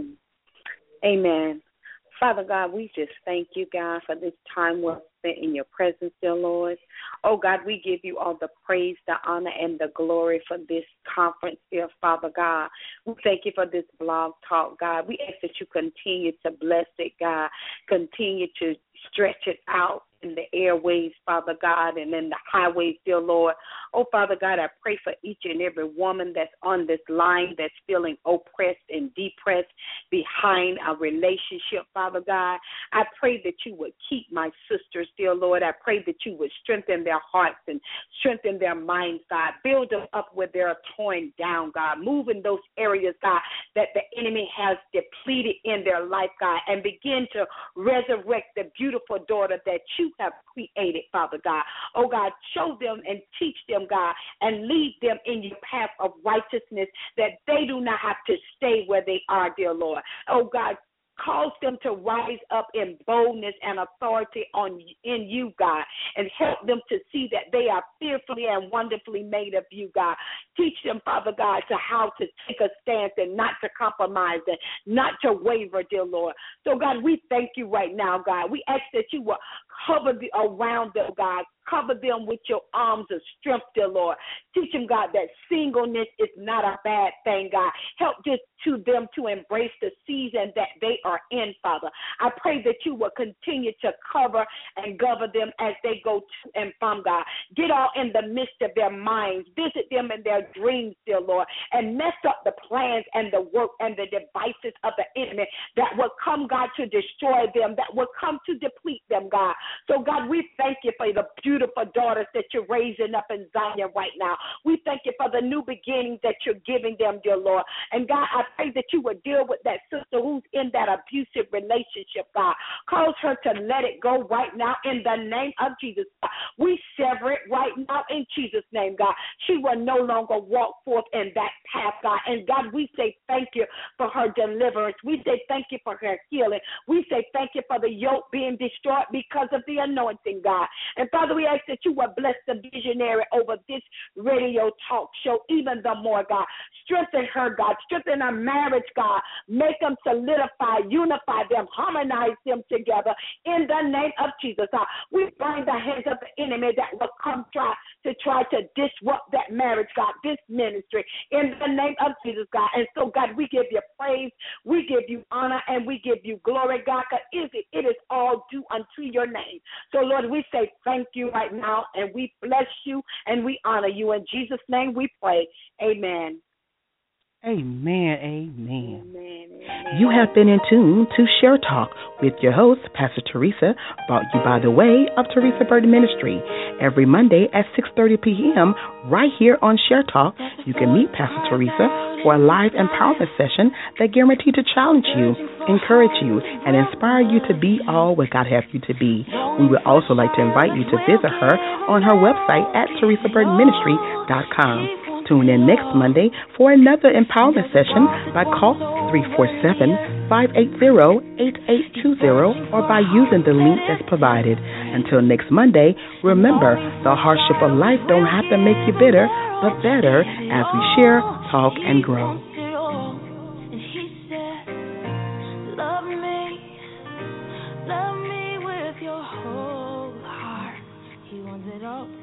Amen. Father God, we just thank you, God, for this time well spent in your presence, dear Lord. Oh, God, we give you all the praise, the honor, and the glory for this conference, dear Father God. We thank you for this blog talk, God. We ask that you continue to bless it, God. Continue to stretch it out in the airways, Father God, and in the highways, dear Lord. Oh, Father God, I pray for each and every woman that's on this line that's feeling oppressed and depressed behind a relationship, Father God. I pray that you would keep my sisters, dear Lord. I pray that you would strengthen their hearts and strengthen their minds, God. Build them up where they're torn down, God. Move in those areas, God, that the enemy has depleted in their life, God, and begin to resurrect the beautiful daughter that you have created, Father God. Oh, God, show them and teach them, God, and lead them in your path of righteousness, that they do not have to stay where they are, dear Lord. Oh, God, cause them to rise up in boldness and authority in you, God, and help them to see that they are fearfully and wonderfully made of you, God. Teach them, Father God, to how to take a stance and not to compromise and not to waver, dear Lord. So, God, we thank you right now, God. We ask that you will cover around them, God. Cover them with your arms of strength, dear Lord. Teach them, God, that singleness is not a bad thing, God. Help them to embrace the season that they are in, Father. I pray that you will continue to cover and govern them as they go to and from, God. Get all in the midst of their minds. Visit them in their dreams, dear Lord, and mess up the plans and the work and the devices of the enemy that will come, God, to destroy them, that will come to deplete them, God. So, God, we thank you for the beauty beautiful daughters that you're raising up in Zion right now. We thank you for the new beginnings that you're giving them, dear Lord. And God, I pray that you would deal with that sister who's in that abusive relationship, God. Cause her to let it go right now in the name of Jesus. We sever it right now in Jesus' name, God. She will no longer walk forth in that path, God. And God, we say thank you for her deliverance. We say thank you for her healing. We say thank you for the yoke being destroyed because of the anointing, God. And Father, we ask that you will bless the visionary over this radio talk show even the more, God. Strengthen her, God. Strengthen her marriage, God. Make them solidify, unify them, harmonize them together in the name of Jesus. We bind the hands of the enemy that will come try to disrupt that marriage, God, this ministry in the name of Jesus, God. And so, God, we give you praise, we give you honor, and we give you glory, God, because it is all due unto your name. So, Lord, we say thank you right now, and we bless you, and we honor you. In Jesus' name we pray. Amen. Amen, amen. Amen. You have been in tune to Share Talk with your host, Pastor Teresa, brought you by the way of Teresa Burton Ministry. Every Monday at 6:30 p.m. right here on Share Talk, you can meet Pastor Teresa for a live empowerment session that guaranteed to challenge you, encourage you, and inspire you to be all what God has you to be. We would also like to invite you to visit her on her website at teresaburtonministry.com. Tune in next Monday for another empowerment session by call 347-580-8820 or by using the link that's provided. Until next Monday, remember, the hardship of life don't have to make you bitter, but better as we share, talk, and grow. And he said, love me with your whole heart. He wants it all.